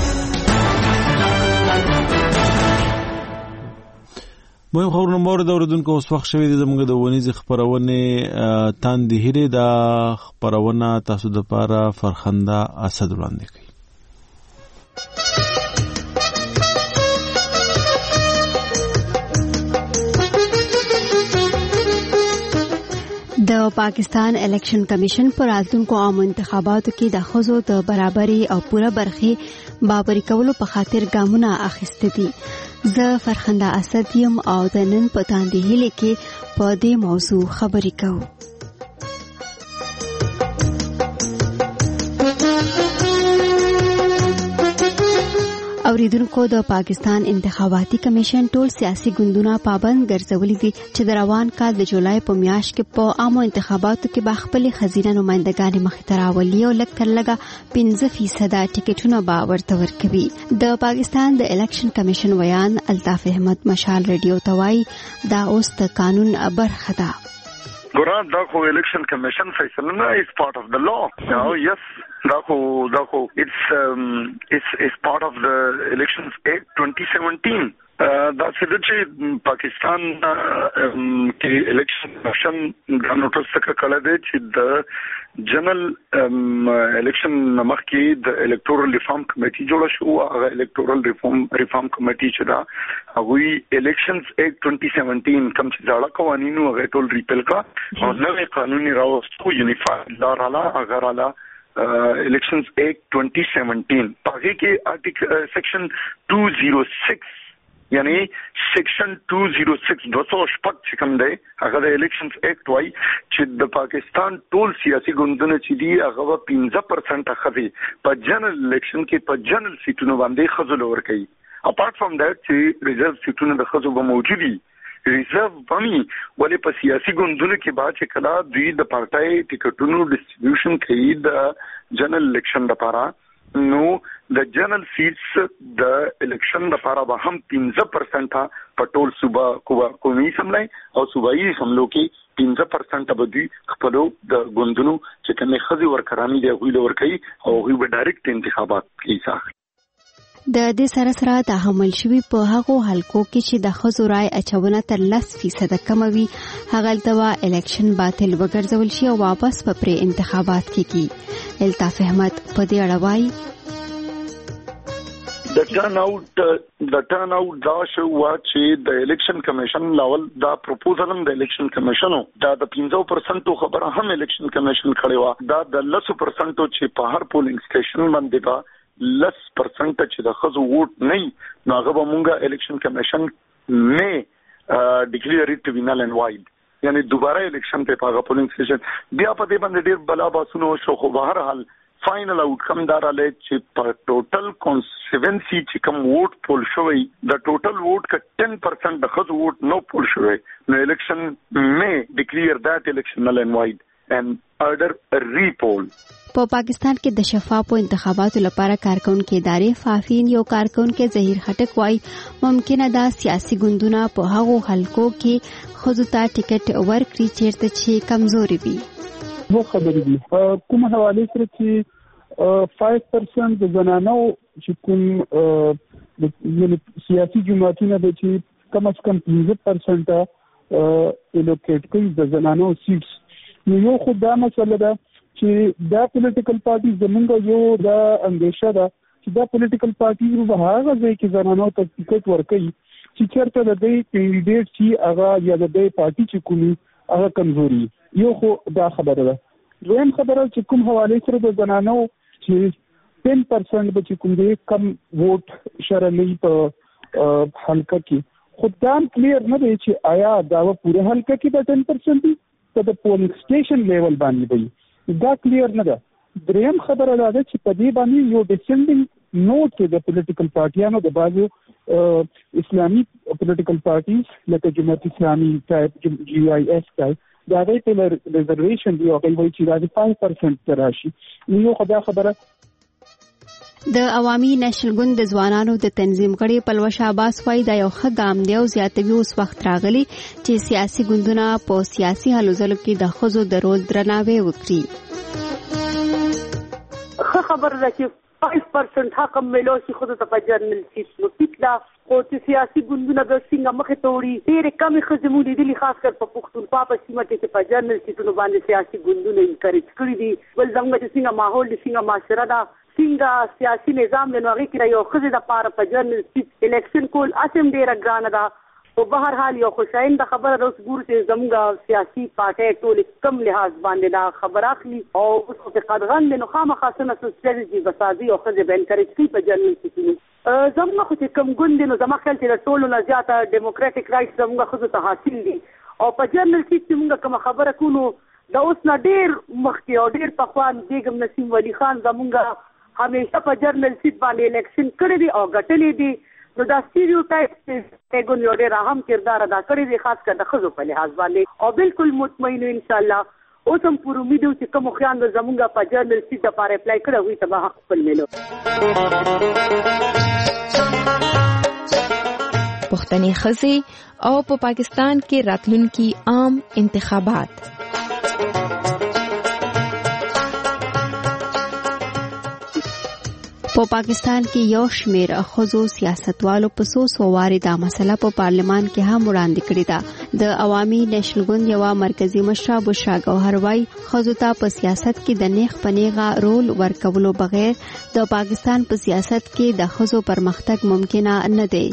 مهم خبرونه مورد اوریدونکو اوس وخت شوی د زموږ د ونیز خبرونه تاندې هیره د خبرونه تاسو د لپاره فرخنده اسد وړاندې کوي. د پاکستان الیکشن کمیشن پر راتلونکو عام انتخاباتو کې د ښځو د برابرۍ او پوره برخې باوري کولو په خاطر ګامونه اخیستي دي. زه فرخنده اسد یم او د نن په تاندې هیله کې په دې موضوع خبرې کوو. اوریدونکو د پاکستان انتخاباتي کمیشن ټول سیاسي ګوندونه پابند ګرځولي دي چې د روان کال د جولای په میاشت کې په عامو انتخاباتو کې به خپل خزینه نمائندګان مخې ته راولي او لږ تر لږه 15% ټیکټونه به ورته ورکوي. د پاکستان د الیکشن کمیشن ویان الطاف احمد مشال ریډیو ته وایي دا اوس د قانون برخه ده. ګوران دا خو الیکشن کمیشن فیصله نه is part of the law. Now yes دا خو it's part of the Elections Act 2017. دا چې پاکستان کې الیکشن کمیشن دا نوټس کړه دی چې د جنرال الیکشن مخ کې د الکټورل ریفارم کمیټي جوړه شو. هغه الکټورل ریفارم کمیټي چې دا هغه الیکشنز ایکټ 2017 کوم چې ځاړه قوانینو هغه ټول ریپل کا او نوې قانوني راوستو یونیفاید لارلا اگرالا الیکشنز ایکټ 2017 پاګه کې آرټیکل سیکشن 206 یعنی سیکشن 206 206 کوم دی هغه د الیکشنز ایکټ وای چې د پاکستان ټول سیاسي ګوندونه چې دی هغه 15% خزي په جنرال الیکشن کې په جنرال سیټونو باندې خزل ور کوي. اپارټ فرام دیٹ چې ریزرو سیټونه د خزو به موجودي ریزرو بمي ولې په سیاسي ګوندونو کې بعد چې کلا دوی د پارټای ټیکټونو ډیسټریبیوشن کوي د جنرال الیکشن لپاره نو د جنرال سیټس د الیکشن لپاره به هم 15% په ټول صوبه قومي اسمبلی او صوبایي اسمبلو کې 15% به دوی خپل د ګوندونو چې کومه خزي ورکرانی دی غوښتل ورکړي او غوښتل به ډایرکټ انتخابات کوي. د دې سره د حمل شوی په هغو حلقو کې چې د ښځو رای اچونه تر 10% کم وي هغه دوا الیکشن باطل وګرځول شي او واپس په پری انتخابات کېږي. الطاف احمد په دې اړه وایي د ټرن اوټ دا شو چې د الیکشن کمیشن لاول دا پروپوزل هم د الیکشن کمیشنو دا د 15% خبره هم الیکشن کمیشن کړی و دا د 10% چې په هر پولینګ سټیشن باندې با 10% چې د خزو ووټ نه نو هغه به مونږه الیکشن کمیشن نه ډیکلیئر اټ ټو بی نل اینڈ وایډ یعنی دوباره الیکشن ته پاغه پولینګ سټیشن بیا په دې باندې ډیر بلا باسونو شو خو به هر حال فائنل آؤټکم دراله چې په ټوټل کانسټیټوئنسي چې کوم ووټ پول شوی د ټوټل ووټ ک 10% د خزو ووټ نو پول شوی نو الیکشن مې ډیکلیئر دات الیکشن نل اینڈ وایډ and order a repoll. په پاکستان کې د شفافو انتخاباتو لپاره کارکونکو ادارې فافین یو کارکونکو ظهیر خټک وايي ممکنه ده سیاسي ګوندونه په هغو حلقو کې خود ته ټیکټ ورکړي چیرته چې کمزوري وي. وو خبرې دي کوم حواله سره چې 5% د زنانو چې کوم سیاسي جماعتونه د چې کم از کم 15% الوکیټ کوي د زنانو سیټس نو یو خو دا مسله ده چې دا پولیټیکل پارټي زمونږ یو دا اندیشه ده چې دا پولیټیکل پارټي به هغه ځای کې زنانو ته ټیکټ ورکوي چې چېرته د دې کینډیډیټ چې هغه یا د دې پارټي چې کومي هغه کمزوري یو خو دا خبره ده. دویم خبره چې کوم حواله سره د زنانو چې 10% به چې کوم دې کم ووټ شرعي په حلقه کې خدام کلیر نه دی چې آیا دا پوره حلقه کې د 10% دی په د پولینګ سټیشن لیول باندې وي دا کلیر نه ده. دریم خبره دا ده چې په دې باندې یو ډیسندینګ نوټ کې د پولیټیکل پارټیانو د بازو اسلامي پولیټیکل پارټیز لکه جماعت اسلامي ټایپ GIS ټایپ دا غي په ریزرویشن دی او کوي چې دا 5% تراشي یو خبره د عوامي نېشنل ګوند د ځوانانو د تنظیم غړي پلوش عباس وايي دا یو ښه ګام دی او زیاتوي اوس وخت راغلی چې سیاسي ګوندونه په سیاسي هلو ځلو کې د ښځو د رول درناوی وکړي. ښه خبره ده چې 5% حق ملوشي خود ته په جرنل سیټ نو پیټلا او چې سیاسي ګوندونه د څنګه مخه توړي ډېر کم خزمو دي خاص کر په پښتونخوا په سیمه کې په جرنل سیټونو باندې سیاسي ګوندونه انکریج کړی دي ول زموږ چې څنګه ماحول دي څنګه معاشره ده څنګه سیاسي نظام له نوغي کې یو خزې د پاره په جرنل سیټ الیکشن کول اسیم ډېر ګرانه ده او په هر حال یو خوشاینده خبره ده اوس ګور چې زموږ سیاسي پارټي ټول کم لحاظ باندې دا خبر اخلي او اوس په قدرن له خامہ خاصه ستراتیژي بسازي او خزې به انکریج کوي په جرنل سیټ زموږ خو چې کم ګوند نو زموږ خل چې ټولو نه زیاته ډیموکراټک رائټس زموږ خزو ته حاصل دي او په جرنل سیټ چې موږ کوم خبره کوو دا اوس نه ډېر مخکې او ډېر پخوان بیگم نسیم ولی خان زموږ همیشه په جرنل سیټ باندې الیکشن کړی دی او ګټلې دي نو دا سټیریوټایپ چې ګون یو ډېر اهم کردار ادا کړی دی خاص کر د ښځو په لحاظ باندې او بالکل مطمئن ان شاء الله اوس هم پوره امید چې کوم خیان د زمونږ په جرنل سیټ لپاره اپلای کړی وي ته به حق خپل ملو. پښتني ښځې او په پاکستان کې راتلونکي عام انتخابات په پاکستان کې یو شمېر ښځو سیاستوالو په څو وارې دا مسله په پارلمان کې هم وړاندې کړې ده. د عوامي نېشنل ګوند یو مرکزی مشره بشرا ګوهر وايي ښځو ته په سیاست کې د نیغ پنیغه رول ورکولو بغیر د پاکستان په سیاست کې د ښځو پرمختګ ممکنه نه دی.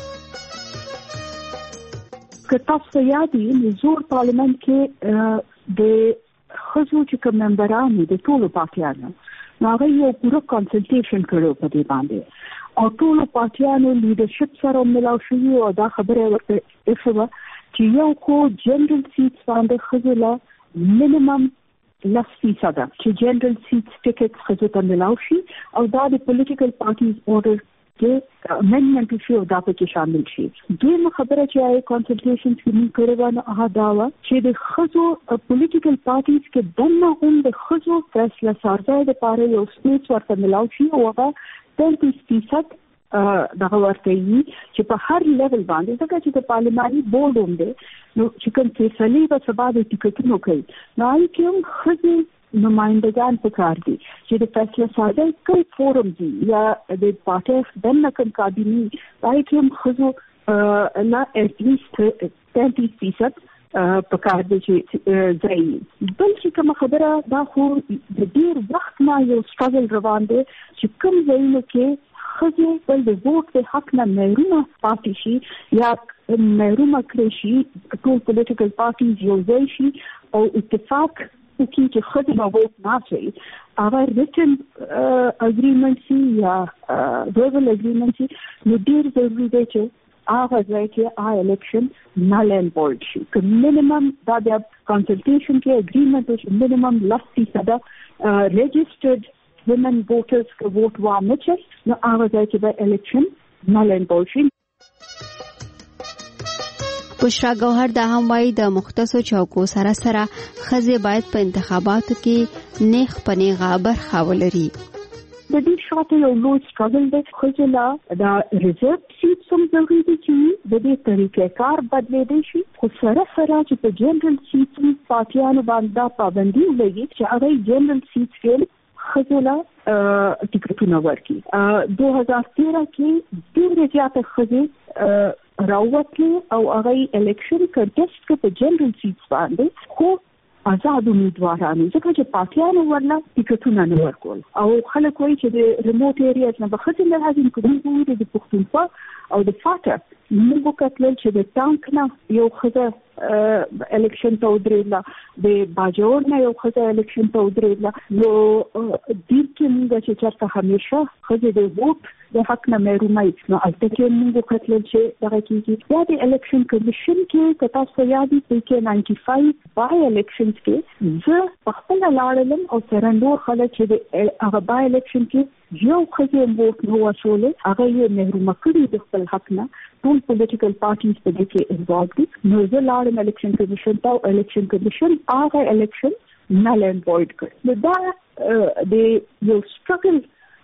که تاسو یاد یې زور پارلمان کې د ښځو چې کوم ممبران دي د ټولو پارټیانو هغه یو پوره کنسلټیشن کړو په دې باندې او ټول پارټیانو لیډرشپ سره ملاو شوی او دا خبره ورته افوا چې یو خو جنرال سیټس باندې خزله مینیمم 10% چې جنرال سیټس ټیکټ خزو ته ملاو شي او دا د پولیټیکل پارټیز اورډر کې امندمنت شي او دا پکې شامل شي. دویمه خبره چې آی کنسلټیشن کې موږ کړو نه هغه دا و چې د خزو پولیټیکل پارټیز کې دنه هم د خزو فیصله سازۍ لپاره یو سپیس ورته ملاو شي او هغه 30% دغه ورته وي چې په هر لیول باندې ځکه چې د پارلماني بورډ هم دی نو چې کوم فیصلې به سبا د ټیکټونو کوي نو آی کوم خزو نمائندگان پکار دي چې د فیصله سازۍ کوم فورم دي یا د پارټي د نکم کابینی پای کوم خزو لا at least 30% پکار دي چې ځای بل چې کوم خبره دا خو د ډیر وخت نه یو سټرګل روان دي چې کوم ځایونو کې خزو بل د ووټ په حق نه محرومه پاتې شي یا محرومه کړي شي ټول پولیټیکل پارټیز یو ځای شي او اتفاق کی چې خدای به ووټ نه شي هغه ریټن اګریمنت سي یا وربل اګریمنت سي نو ډیر ضروري دی چې هغه ځای کې الیکشن نل اینڈ وایډ شي که مینیمم دا د کنسلټیشن کې اګریمنت وشي مینیمم 10% رجسټرډ ویمن ووټرز که ووټ وانه چي نو هغه ځای کې به الیکشن نل اینڈ وایډ شي. بشرا گوهر دا هم وایي د مختصو چوکو سره سره ښځې باید په انتخاباتو کې نیغ په نیغه برخه ولري. د دې شاته یو لوی سټرګل دی ښځې لا د ریزرভ سیټس هم ضروري دي چې د دې طریقې کار بدلېدی شي خو سره سره چې په جنرال سیټس پارټیانو باندې دا پابندي ولګي چې هغه جنرال سیټس کې ښځو لا ټیکټونه ورکړي. 2013 کې ډېرې زیاتې ښځې راووتلې او هغه الیکشن کنټیسټ کې په جنرال سیټس باندې خو آزاد امیدوارانو ځکه چې پارټیانو ورله ټیکټونه نه ورکول او خلک وایي چې د ریموټ ایریاز نه به ښځې نه راځي نو دوی وایي د پښتونخوا او د فاټا موږ وکتل چې د ټانک نه یو ښځه الیکشن ته ودرېدله د باجوړ نه یو ښځه الیکشن ته ودرېدله نو دې کې موږ چې چېرته همیشه ښځې د ووټ د حق نه محرومه وي نو هلته کې موږ وکتل چې دغه کېږي یا د الیکشن کمیشن کې که تاسو یاد وي پی کې 95 بای الیکشنز کې زه پخپله لاړلم او سره نور خلک چې د هغه بای الیکشن کې یو ښځې ووټ نه واچولی هغه یې محرومه کړي د خپل حق نه ټول پولیټیکل پارټیز په دې کې انوالو دي نو زه لاړم الیکشن کمیشن ته او الیکشن کمیشن هغه الیکشن نل اینڈ وایډ کړ نو دا د یو سټرګل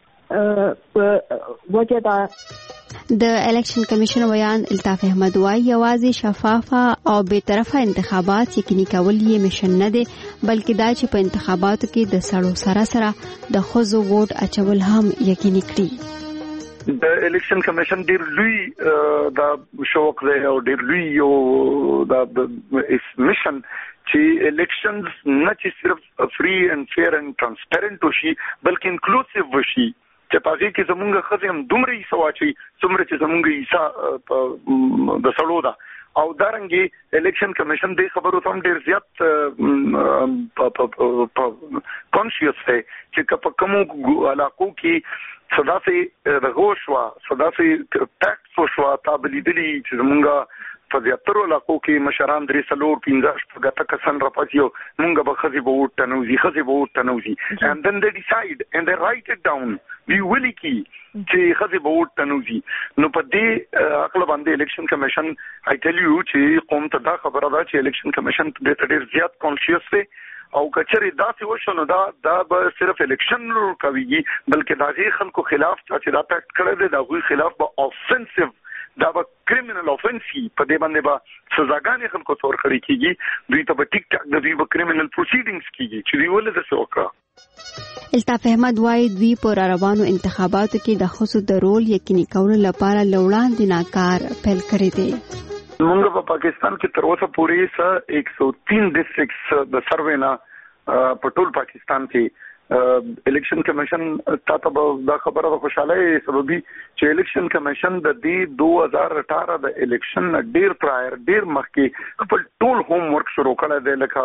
وجه دا د الیکشن کمیشن ویان الطاف احمد وايي یوازې شفافه او بی‌طرفه انتخابات یقیني کول یې مشن نه دي بلکې دا چې په انتخاباتو کې د سړو سره سره د ښځو ووټ اچول هم یقیني کړي. د الیکشن کمیشن ډیر لوی دا شوق دی او ډیر لوی یو دا مشن چې الیکشنز نه چې صرف فری اینڈ فیر اینڈ ترانسپیرنٹ وشي بلکې انکلوسیو وشي چې په دې کې زمونږ خزم دومره یې سواچي څومره چې زمونږ یې د سړو دا او دارنګي الیکشن کمیشن دې خبرو ته ډیر زیات کانشیس دی چې په کومو علاقو کې صدا سي رغوشوا صدا سي ټیکس وشوا تابلیدلی چې زمونږ په زیاترو علاقو کې مشران درې سلور 15 غته کسان راپاتیو مونږ به خزي به وټ تنوزي and then they decide and they write it down we will کی چې خزي به وټ تنوزي نو په دې عقل باندې الیکشن کمیشن I tell you چې قوم ته دا خبره ده چې الیکشن کمیشن دې ډېر زیات کانشیس دی او کچري داسې وشو دا به صرف الیکشن کوي بلکې دا غي خلکو خلاف چې دا پټ کړی دی دا غوي خلاف به اوفنسیو دا به کریمینل اوفنسی په دې باندې به سزاګانې خلکو تور کړی کیږي دوی ته به ټیک ټاک د دوی به کریمینل پروسیډینګز کیږي چې دوی ولې څه وکړه. الطاف احمد وايي دوی پر روانو انتخاباتو کې د خصوص د رول یقیني کولو لپاره لوړاندې ناکار پیل کړی دی. موږ په پاکستان کې تر اوسه پورې 103 ډیسټرکټس د سروې نه په ټول پاکستان کې الیکشن کمیشن تاسو دا خبره خوشاله سببي چې الیکشن کمیشن د دې 2018 د الیکشن ډیر پرایر ډیر مخکې خپل ټول هوم ورک شروع کړی دی لکه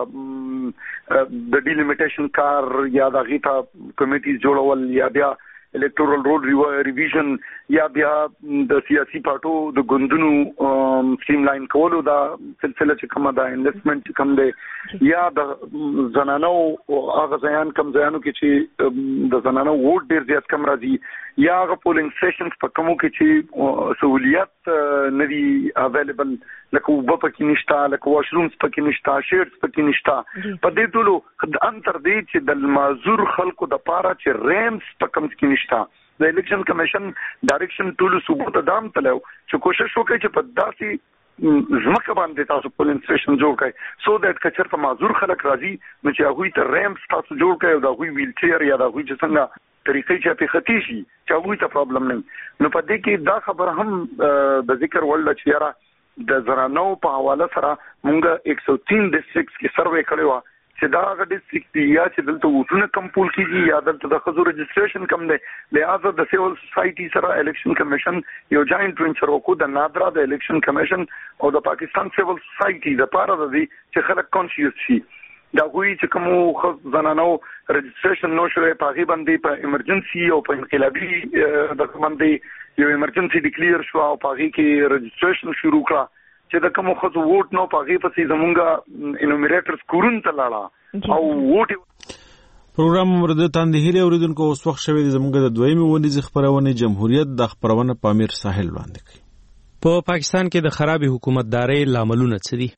د ډیلیمیټیشن کار یا د غیتا کمیټیز جوړول یا بیا electoral road revision یا بیا د سیاسي پارټو د ګوندونو سټریملاین کولو دا سلسله چې کومه دا انویسټمنټ کم دی یا د زنانو هغه ځایان کم ځایانو کې چې د زنانو ووټ ډیر زیات کم راځي یا هغه پولینګ سټیشنز په کومو کې چې سہولیات ندي اویلیبل لکه وب پکې نشته لکه واشرومز پکې نشته شیډز پکې نشته په دې ټولو انتر دې چې د معذور خلکو د پاره چې ریمز پکم کې نشته د الیکشن کمیشن ډایرکشن ټولو صوبو ته دام تلو چې کوشش وکړي چې په داسې زمکه باندې تاسو پولینګ سټیشن جوړ کړئ سو دیٹ کچر ته معذور خلک راځي نو چې هغه ته ریمز تاسو جوړ کړئ او دا وی ویل چیر یا دا وی چې څنګه طریقې چې په ختی شي چې هغه ته پرابلم نه نو په دې کې دا خبر هم د ذکر ول چې یاره د زرانو په حواله سره مونږ 103 ډیسټرکټس کې سروې کړو چې دا غږ ډیسټرکټ یا چې دلته وټونه کم پول کیږي یا دلته د خزو رجسټریشن کم دی لہذا د سیول سوسایټي سره الیکشن کمیشن یو جاینټ وینچر وکړو د نادرا د الیکشن کمیشن او د پاکستان سیول سوسایټي د پاره د دې چې خلک کانشیس شي دا غوي چې کوم زنانو رجستریشن نو شوی په غي باندې په ایمرجنسي او په انقلابي د باندې یو ایمرجنسي ډیکلیئر شو او په غي کې رجستریشن شروع کړه چې د کوم خو ووټ نو په غي پسې زمونږه انومریټرز کورون ته لاړه او ووټ پروګرام مرده تاندهیری اوریدونکو اوس وخت شوی زمونږ د دویمه ونیز خبرونه جمهوریت د خبرونه پامیر ساحل وړاندې کوي. په پاکستان کې د خراب حکومتدارۍ لاملونه څه دي؟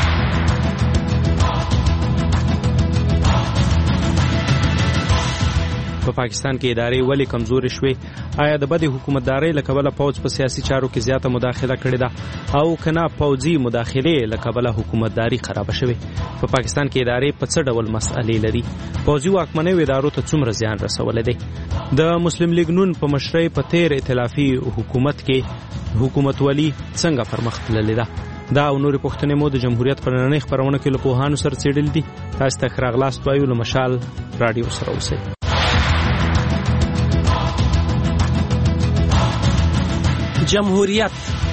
په پاکستان کې ادارې ولې کمزورې شوې؟ آیا د بدې حکومتدارۍ له کبله پوځ په سیاسي چارو کې زیاته مداخله کړې ده او که نه پوځي مداخلې له کبله حکومتداري خرابه شوې؟ په پاکستان کې ادارې په څه ډول مسئلې لري؟ پوځي واکمنیو ادارو ته څومره زیان رسولی دی؟ د مسلم لیگ نون په مشرۍ په تیر ائتلافي حکومت کې حکومتولي څنګه پرمخ تللې ده؟ دا او نورې پوښتنې مو د جمهوریت په نننۍ خپرونه کې له پوهانو سره څېړلې دي. تاسو ته ښه راغلاست وایو له مشال راډیو سره اوسئ. جمهوریت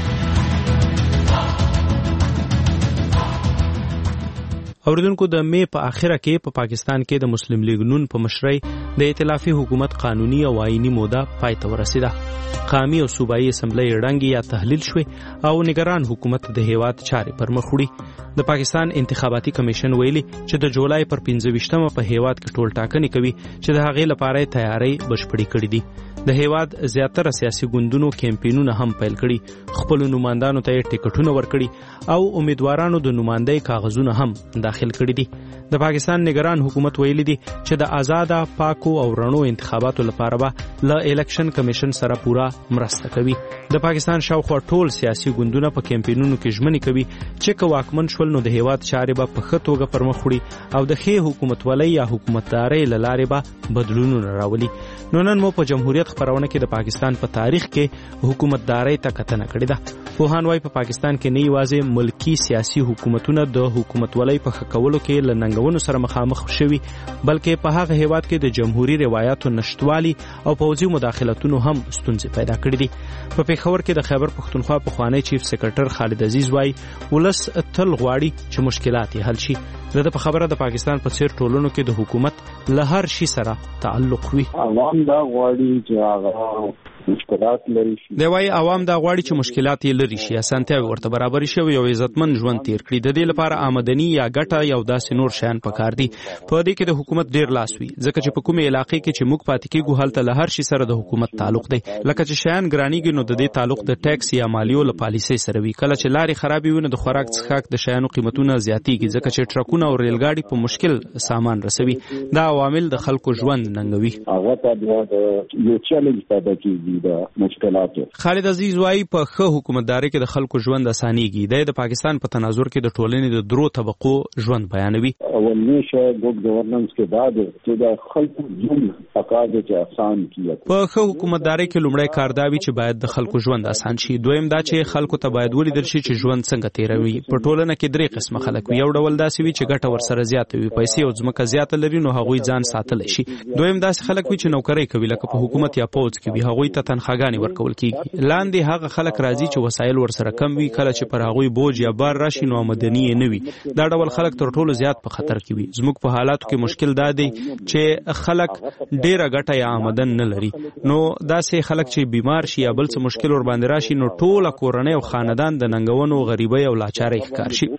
اوریدونکو د می په اخره کې په پاکستان کې د مسلم لیگ نون په مشرۍ د ائتلافي حکومت قانوني او آئینی موده پای ته ورسېده. قومي او صوبایي اسمبلی ړنګې یا تحلیل شوې او نگران حکومت د هیواد چارې پر مخ وړي. د پاکستان انتخاباتي کمیشن ویلي چې د جولای پر 15 په هیواد کې ټول ټاکنې کوي چې د هغې لپاره تیاری بشپړې کړې دي. د هیواد زیاتره سیاسي ګوندونو کمپینونه هم پیل کړي، خپل نمائندانو ته ټیکټونه ورکړي او امیدوارانو د نمائندۍ کاغذونه هم داخل کړي دي. د پاکستان نگران حکومت ویلي دي چې د آزاده، پاکو او رڼو انتخاباتو لپاره به له الیکشن کمیشن سره پوره مرسته کوي. د پاکستان شاوخوا ټول سیاسي ګوندونه په کمپینونو کې ژمنې کوي چې که واکمن شول نو د هیواد چارې به په ښه توګه پرمخ وړي او د ښې حکومتولۍ یا حکومتدارۍ له لارې به بدلونونه راولي. نو نن مو په جمهوریت خبرونه کې د پاکستان په تاریخ کې حکومتدارۍ ته کتنه کړې ده. پوهان وايي په پاکستان کې نه یوازې ملکی سیاسي حکومتونه د حکومتولۍ په ښه کولو کې له ننګونو سره مخامخ شوي، بلکې په هغه هیواد کې د جمهوریت روایتو نشټوالي او پوځي مداخلتونو هم ستونزې پیدا کړې دي. په پیښور کې د خیبر پښتونخوا پخوانی چیف سیکرټر خالد عزیز وايي ولس تل غواړي چې مشکلات یې حل شي. د په خبره د پاکستان په څیر ټولنو کې د حکومت له هر شي سره تعلق وي. عوام دا غواړي چې هغه مشکلات لري شي. دی وايي عوام دا غواړي چې مشکلات یې لري شي، اسانتیاوې ورته برابر شي او یو عزتمن ژوند تیر کړي. د دې لپاره آمدنی یا ګټه یو داسې نور شیان پکار دي. په دې کې د حکومت ډیر لاس وي، ځکه چې په کومه علاقې کې چې موږ پاتې کېږو هلته له هر شي سره د حکومت تعلق دی. لکه چې شیان ګرانیږي نو د دې تعلق د ټیکس یا مالیو له پالیسۍ سره وي. کله چې لارې خرابې وي نو د خوراک څښاک د شیانو قیمتونه زیاتېږي، ځکه چې ټرکونه او ریل ګاډي په مشکل سامان رسوي. دا عوامل د خلکو ژوند ننګوي. هغه ته د یو چیلنج پیدا کیږي د مشکلات. خالد عزیز وايي په ښه حکومتدارۍ کې د خلکو ژوند اسانيږي. د پاکستان په تناظر کې د ټولنې د درو طبقو ژوند بیانوي. اولنی شی ګډ گورننس کې دا دی چې د خلکو ژوند پکار دی چې آسان کیږي. په ښه حکومتدارۍ کې لومړی کار دا وي چې باید د خلکو ژوند آسان شي. دویم دا چې خلکو ته باید ولیدل شي چې ژوند څنګه تیروي. په ټولنه کې درې قسمه خلک وي. یو ډول داسې وي چې ګټه ورسره زیاته وي، پیسې او ځمکه زیاته لري نو هغوی ځان ساتلی شي. دویم داسې خلک وي چې نوکرۍ کوي، لکه په حکومت یا پوځ کې وي، هغوی ته تنخواګانې ورکول کیږي. لاندې هغه خلک راځي چې وسایل ورسره کم وي، کله چې پر هغوی بوج یا بار راشي نو آمدنی یې نه وي. دا ډول خلک تر ټولو زیات په خطر کې وي. زموږ په حالاتو کې مشکل دا دی چې خلک ډیره ګټه یا آمدن نه لري، نو داسې خلک چې بیمار شي یا بل څه مشکل ور باندې راشي نو ټوله کورنۍ او خاندان د ننګونو، غریبۍ او لاچارۍ ښکار شي.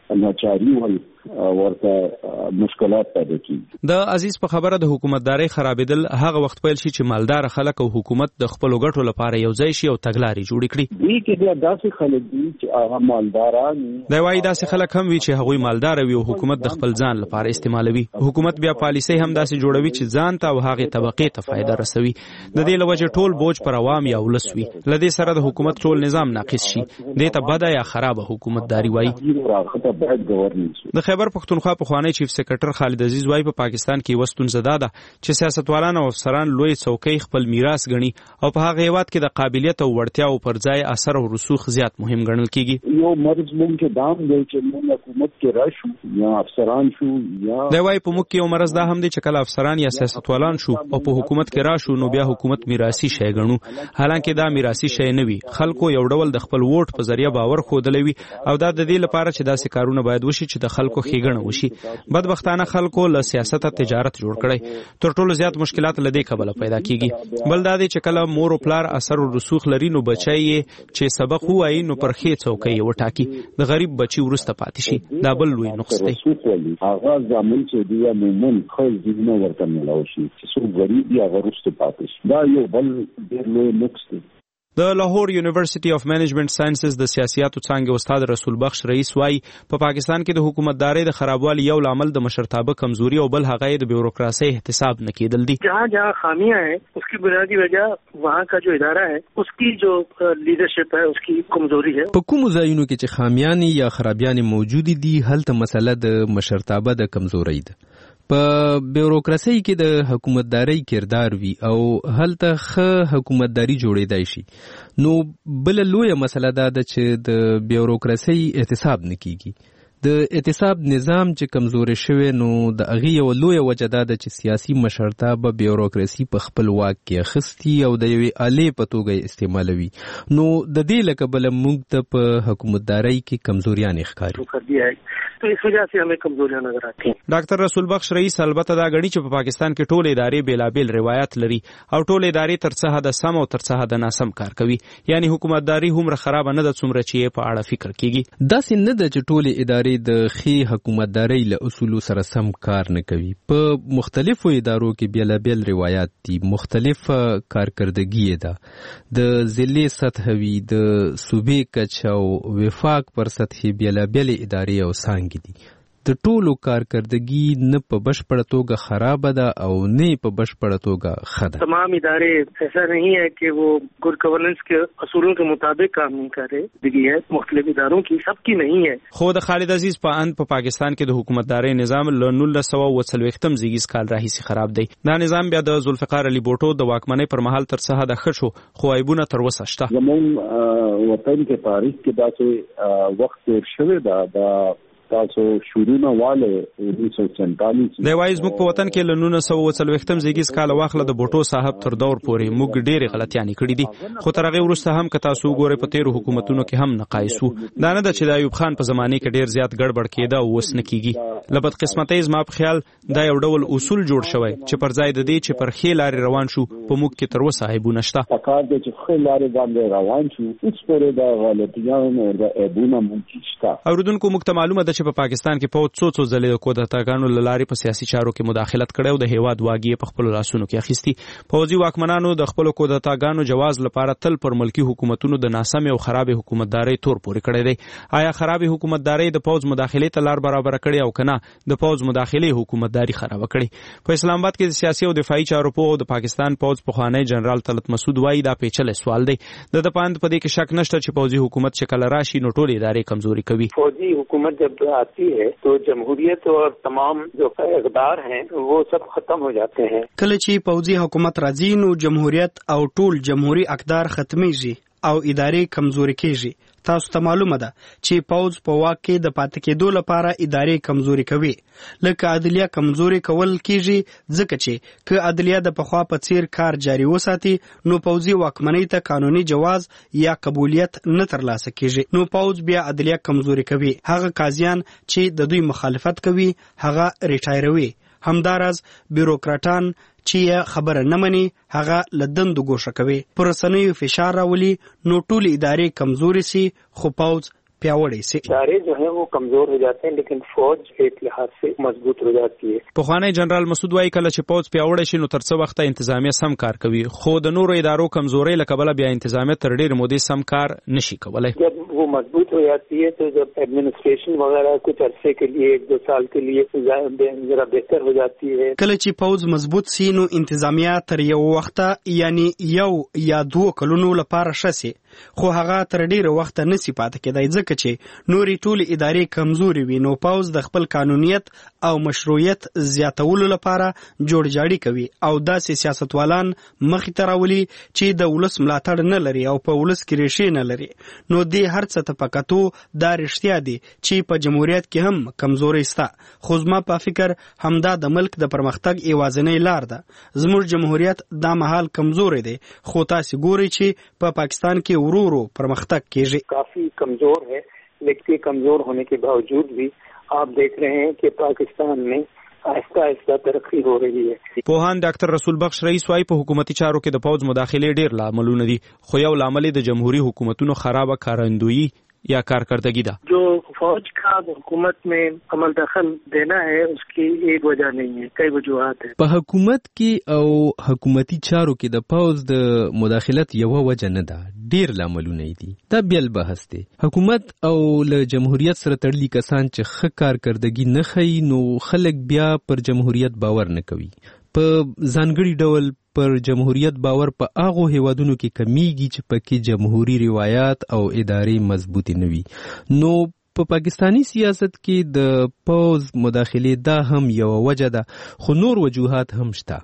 ورته مشکلات پیدا کیږي. د عزیز په خبره د حکومتدارۍ خرابېدل هغه وخت پیل شي چې مالدار خلک او حکومت د خپلو ګټو لپاره یو ځای شي او تګلارې جوړې کړي. دې کې بیا داسې خلک دي چې هغه مالداران دی وايي داسې خلک هم وي چې هغوی مالدار وي او حکومت د خپل ځان لپاره استعمالوي. حکومت بیا پالیسۍ هم داسې جوړوي چې ځان ته او هغې طبقې ته فایده رسوي. د دې له وجې ټول بوج پر عوام یا ولس وي. له دې سره د حکومت ټول نظام ناقص شي. دې ته بده یا خرابه حکومتداري وايي. د خیبر پښتونخوا پخوانی چیف سیکرټر خالد عزیز وايي په پاکستان کې یوه ستونزه دا ده چې سیاستوالان او افسران لوی څوکۍ خپل میراث ګڼي او په هغه هیواد کې د قابلیت او وړتیاو پر ځای اثر او رسوخ زیات مهم ګڼل کیږي. یو مرز مونږ دام دی چې موږ حکومت کې راشو یا افسران شو یا دی وايي په موږ کې یو مرز دا هم دی چې کله افسران یا سیاستوالان شو او په حکومت کې راشو نو بیا حکومت میراثي شی ګڼو، حالانکه دا میراثي شی نه وي. خلکو یو ډول د خپل ووټ په ذریعہ باور ښودلی وي او دا د دې لپاره چې داسې کارونه باید وشي چې د خلکو ښې ښېګڼه وشي. بدبختانه خلکو له سیاست تجارت جوړ کړی. تر ټولو زیات مشکلات له دې کبله پیدا کیږي. بل دا دی چې کله مور او پلار اثر او رسوخ لري نو بچی چې سبق وایي نو پر ښې څوکۍ وټاکي. د غریب بچي وروسته پاتې شي. دا بل لوی نقص دی. هغه ځامن چې دی مومن خل دینه ورته ملاوي شي چې څو غریب یا ورسته پاتې شي. دا یو بل ډېر لوی نقص دی. د لاهور یونیورسيټي اف منیجمنت ساينسز د سیاسياتو څانګې استاد رسول بخش رئیس وايي په پاکستان کې د حکومتداري د خرابوالي یو لامل د مشرتابه کمزوري او بل هغه د بیوروکراسي احتساب نه کېدل دي. جہاں خامیاں ہیں اس کی بنیادی وجہ وہاں کا جو ادارہ ہے اس کی جو لیڈرشپ ہے اس کی کمزوری ہے. په کوم ځایونو کې چې خامیان یا خرابیان موجود دي هلته مسله د مشرتابه د کمزوري ده. په بیوروکراسي کې د حکومتداري کردار وی او هلته ښه حکومتداري جوړېدای شي. نو بل لویه مسله ده چې د بیوروکراسي احتساب نه کیږي. د احتساب نظام چې کمزوري شوی نو د هغې یوه لویه وجه ده چې سیاسي مشرتابه بیوروکراسي په خپل واک کې اخیستي او د یوې آلې په توګه استعمالوي. نو د دې له کبله موږ ته په حکومتداري کې کمزوریانې ښکاري. تو اس وجہ سے ہمیں کمزوریاں نظر آتی ہیں. ډاکټر رسول بخش رئیس البته دا غړي چې په پاکستان کې ټول ادارې بیلابیل روایت لري او ټول ادارې تر څه حد سم او تر څه حد ناسم کار کوي. یعنی حکومتداري هم خراب نه ده څومره چې په اړه فکر کیږي. داسې نه ده چې ټول ادارې د ښې حکومتداري له اصولو سره سم کار نه کوي. په مختلفو ادارو کې بیلابیل روایت دي، مختلف کارکردګي ده. د ضلع سطح وي، د صوبې کچه او وفاق پر سطح بیلابیل ادارې او څانګې دي. د ټولو کارکردګي نه په بشپړه توګه خراب ده او نه په بشپړه توګه ښه ده. تمام ادارے ایسا نہیں ہے کہ وہ گڈ گورننس کے اصولوں کے مطابق کام نہیں کر رہے ہے. مختلف اداروں کی سب کی نہیں ہے. خو د خالد عزیز په اند په پاکستان کې د حکومتداري نظام له 1940 زیږیز کال راهیسې خراب دی. دا نظام بیا د ذوالفقار علي بوټو د واکمنۍ پر مهال تر څه حد ښه شو خو عیبونه تر اوسه شته. زموږ وطن کې تاریخ کې داسې وخت تیر شوی دا تاسو شورونه والے 1947 د وایز موږ په وطن کې له 1940 زیږیز کال واخله د بوټو صاحب تر دور پورې موږ ډېرې غلطیانې کړې دي. خو تر هغه وروسته هم که تاسو وګورئ په تیرو حکومتونو کې هم نقایصو. دا نه ده چې د ایوب خان په زمانه کې ډېر زیات ګډوډ کېده او اوس نه کیږي. له بدقسمتۍ زما په خیال دا یو ډول اصول جوړ شوی چې پر ځای د دې چې پر ښې لارې روان شو په موږ کې تر اوسه عیبونه شته. پکار دی چې ښې لارې باندې روان شو هیڅ پورې د غلطیانو او د عیبونو موجود شته. اوریدونکو موږ ته معلومه ده چې په پاکستان کې پوت څو ځلې د کودتاګانو له لارې په سیاسي چارو کې مداخلت کړی او د هیواد واګې په خپلو لاسونو کې اخیستي. پوځي واکمنانو د خپلو کودتاګانو جواز لپاره تل پر ملکي حکومتونو د ناسمې او خرابې حکومتدارۍ تور پورې کړی دی. آیا خرابې حکومتدارۍ د پوځ مداخلې ته لار برابره کړې او کنه د پوځ مداخلې حکومتداري خرابه کړې؟ په اسلام آباد کې د سیاسي او دفاعي چارو په د پاکستان پوځ پخوانی جنرال طلعت مسعود وایي دا پیچلی سوال دی. د پاند په دې کې شک نشته چې پوځي حکومت چې کله راشي نو ټولې ادارې کمزوري کوي. فوجي حکومت جب آتی ہے تو جمہوریت اور تمام جو اقدار ہیں وہ سب ختم ہو جاتے ہیں. کله چې پوځي حکومت راځي نو جمهوریت او ټول جمهوری اقدار ختميږي او ادارې کمزوري کیږي. تاسو ته معلومه ده چې پوځ په واک کې د پاتې کېدو لپاره ادارې کمزوري کوي. لکه عدلیه کمزوري کول کیږي ځکه چې که عدلیه د پخوا په څیر کار جاري وساتي نو پوځي واکمنۍ ته قانوني جواز یا قبولیت نه ترلاسه کیږي. نو پوځ بیا عدلیه کمزوري کوي. هغه قاضیان چې د دوی مخالفت کوي هغه ریټایروي. همداراز بیوروکراټان چې خبره نه مني هغه لدندو ګوښه کوي. پر رسنیو فشار راولي نو ټول ادارې کمزوري سي خو پوځ پیاوړی سي. ادارے جو ہیں وہ کمزور ہو جاتے ہیں لیکن فوج ایک لحاظ سے مضبوط ہو جاتی ہے. پخوانی جنرال مسعود وایي کله چې پوځ پیاوړی شي نو تر څه وخته انتظامیه سم کار کوي خو د نورو ادارو کمزوري له کبله بیا انتظامیه تر ډېرې مودې سم کار نشي کولی. جب وہ مضبوط ہو جاتی ہے تو جب ایڈمنسٹریشن وغیرہ کچھ عرصے کے لیے 1-2 سال کے لیے ذرا بہتر ہو جاتی ہے. کله چې پوځ مضبوط سي نو انتظامیه تر یو وخته یعنی 1 یا 2 کلونو لپاره ښه سي خو هغه تر ډیره وخت نه سی پاتې کېدای ځکه چې نوري ټول ادارې کمزوري وي. نو پوځ د خپل قانونیت او مشروعیت زیاتولو لپاره جوړ جاړي کوي او داسې سیاستوالان مخې ته راولي چې د ولس ملاتړ نه لري او په ولس کې ریښې نه لري. نو دې هر څه ته پکاتو دا رښتیا دي چې په جمهوریت کې هم کمزوري سته خو زما په فکر همدا د ملک د پرمختګ ایوازنۍ لار ده. زموږ جمهوریت دا مهال کمزوري دی خو تاسو ګورئ چې په پاکستان کې ورو ورو پرمختګ کیږي. کافی کمزور ہے لیکن کمزور ہونے کے باوجود بھی आप देख रहे हैं कि पाकिस्तान में आहिस्ता आहिस्ता तरक्की हो रही है. پوهان ډاکټر رسول بخش رئیس وايي په حکومتي چارو کې د پوز مداخله ډیر لاملونه دي، خو یو لامل د جمهوریت حکومتونو خرابه کارندویی یا کارکردگی ده. جو فوج کا حکومت میں عمل دخل دینا ہے اس کی ایک وجہ نہیں ہے، کئی وجوہات ہیں. په حکومت کې او حکومتي چارو کې د پوز د مداخلت یو وجه نه ده، ډیر لاملونه دي. دا بیل بحث دی. حکومت او له جمهوریت سره تړلي کسان چې ښه کارکردگی نه ښیي نو خلک بیا پر جمهوریت باور نه کوي. په ځانګړي ډول پر جمهوریت باور په هغو هیوادونو کې کمیږي چې پکې جمهوری روایات او ادارې مضبوطی نه وي. نو په پاکستانی سیاست کې د پوز مداخله دا هم یو وجه ده، خو نور وجوهات هم شته.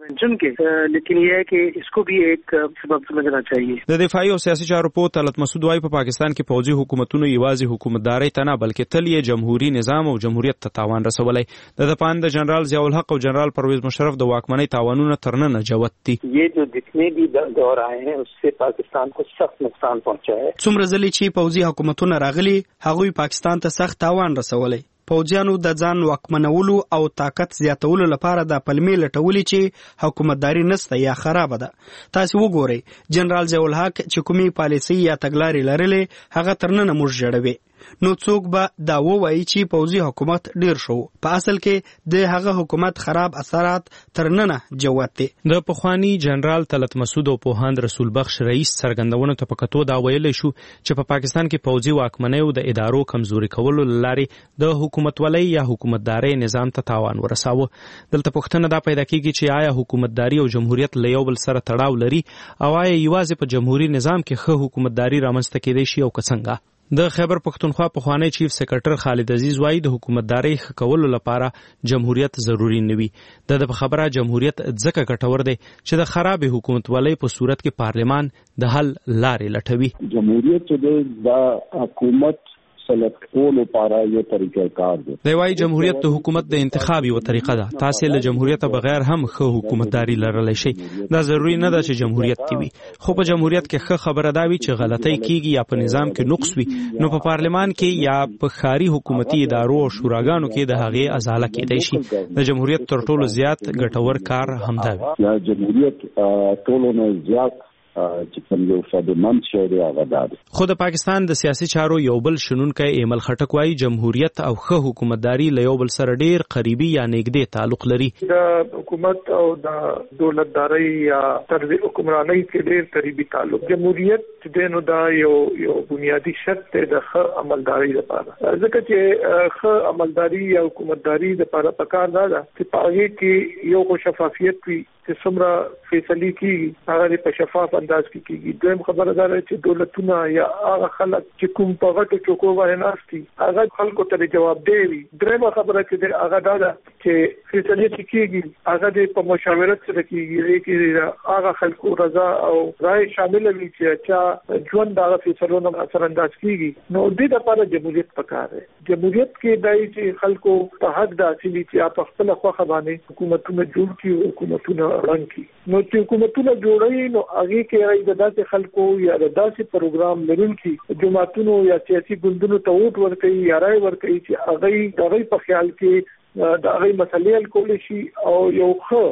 لیکن یہ ہے کہ اس کو بھی ایک سبب سمجھنا چاہیے. د دفاعي او سیاسي چارو په طلعت مسعود وايي په پاکستان کې پوځي حکومتونو یوازې حکومتداري ته نه بلکې تل یې جمهوریت نظام او جمهوریت ته تاوان رسولی. د دپان د جنرال ضیاء الحق او جنرال پرویز مشرف د واکمنۍ تاوانونه تر نن جوت دي. یہ جو جتنے بھی دور آئے ہیں اس سے پاکستان کو سخت نقصان پہنچا ہے. څومره ځلې چې پوځي حکومتونه راغلي هغوی پاکستان ته سخت تاوان رسولی. پوځیانو د ځان واکمنولو او طاقت زیاتولو لپاره د پلمې لټولې چې حکومتداري نسته یا خرابه ده. تاسو وګورئ جنرال ضیاء الحق چې کومې پالیسي یا تګلارې لرلې هغه تر ننه موږ جوړوي. نو څوک به دا ووایي چې پوځي حکومت ډیر شو، په اصل کې د هغه حکومت خراب اثرات تر ننه جوت دي. د پخوانی جنرال طلعت مسعود او پوهاند رسول بخش رئیس څرګندونه ته پکتو دا ویلی شو چې په پاکستان کې پوځي واکمنۍ او د ادارو کمزوري کولو لارې د حکومتولۍ یا حکومتدارۍ نظام ته تاوان ورساوه. دلته پوښتنه دا پیدا کیږي چې آیا حکومتداري او جمهوریت له یو بل سره تړاو لري او آیا یوازې په جمهوریت نظام کې ښه حکومتداري رامنځته کېدای شي او که څنګه؟ د خیبر پختونخوا پخوانی چیف سیکرټر خالد عزیز وايي د حکومتداري ښه کولو لپاره جمهوریت ضروری نه وي. د خبره جمهوریت ځکه ګټور دی چې د خراب حکومتولۍ په صورت کې پارلمان د حل لارې لټوي. جمهوریت چې د حکومت سلیکټ کولو لپاره یو طریقه کار دی. دی وايي جمهوریت د حکومت د انتخاب یو طریقه ده. تاسو له جمهوریت بغیر هم ښه حکومتداري لرلی شئ. دا ضروری نه ده چې جمهوریت وي، خو په جمهوریت کې ښه خبره دا وي چې غلطۍ کیږي یا په نظام کې نقص وي نو په پارلمان کې یا په ښاري حکومتي ادارو او شوراګانو کې د هغې ازاله کېدای شي. د جمهوریت تر ټولو زیات ګټور کار همدا وي. یا جمهوریت ټولو نه زیات چې کوم یو فدمن شری هغه ده. خو د پاکستان د سیاسي چارو یو بل شنونکی ایمل خټک وايي جمهوریت او ښه حکومتداري له یو بل سره ډیر قریبي یا نږدې تعلق لري. د حکومت او د دولتداري یا طرز حکمرانی کې ډیر قریبي تعلق. جمهوریت چې نو دا یو بنیادی شرط دی د ښه عملداري لپاره، ځکه چې ښه عملداري یا حکومتداري لپاره پکار ده چې په هغه کې یو شفافیت وي چې څومره فیصله کیږي هغه په شفاف انداز کې کیږي. دویم خبره ده چې دولتونه یا هغه خلک چې کوم په غټو چوکو باندې ناشتي هغه خلکو ته جواب دی. درېمه خبره چې هغه ده چې فیصله کیږي هغه په مشاورت سره کیږي چې هغه خلکو رضا او رائے شامل وي چې چا ژوند هغه فیصلو نه اثر انداز کیږي. نو دې لپاره جمهوریت پکار دی. جمهوریت کې دای چې خلکو په حق د اصلي چې په خپل خوخه باندې حکومتونه جوړ کړي، حکومتونه رنګ کی. نو چې حکومتونه جوړوي نو هغه کې راځي د داسې خلکو یا د داسې پروګرام لرونکي جماعتونو یا سیاسي ګوندونو ته ووټ ورکوي یا رائے ورکوي چې هغه په خیال کې د هغه مسلې حل کول شي او یو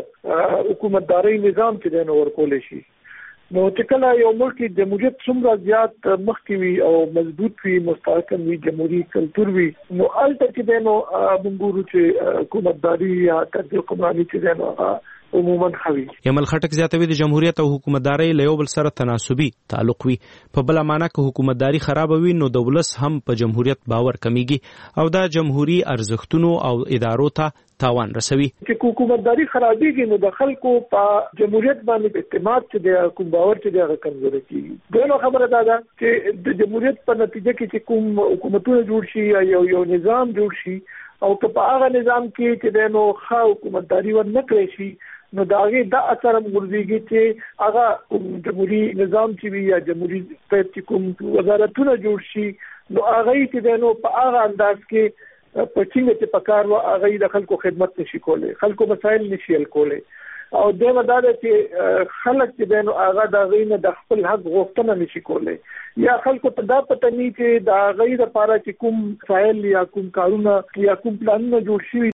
ښه حکومتداري نظام چې د نور کول شي. نو چې کله یو ملک جمهوریت څومره زیات مخکې وي او مضبوط وي، مستحکم وي، جمهوریت کلتور وي، نو الته کې د نو بنګورو چې حکومتداري یا طرز حکمرانی چې د نو عموما خوي. یمل خټک زیاتوي د جمهوریت او حکومتداري له یو بل سره تناسبي تعلق وي. په بل معنا که حکومتداري خراب وي نو د ولس هم په جمهوریت باور کمیږي او دا جمهوریت ارزښتونو او ادارو ته تاوان رسوي. چې حکومتداري خرابېږي نو د خلکو په جمهوریت باندې اعتماد چې د کوم باور چې د کمزوري کیږي. دغه خبره ده چې د جمهوریت په نتیجه کې چې کوم حکومتونه جوړ شي یا یو نظام جوړ شي او که په هغه نظام کې چې د نو ښه حکومتداري ور نه کړی شي نو دا هغه د اثر مرزيږي چې هغه جمهوریت نظام چې وي یا جمهوریت په کوم وزارتونه جوړ شي نو هغه چې د نو په هغه انداز کې په څنګه چې پکار و هغه د خلکو خدمت نشي کولای، خلکو مسایل نشي حل کولای. او د مدار چې خلک چې دنو هغه د غینه د خپل حق غوښتنه نشي کولای یا خلکو ته دا پته نه چې د غیر لپاره چې کوم فایل یا کوم کارونه یا کوم پلانونه جوړ شوي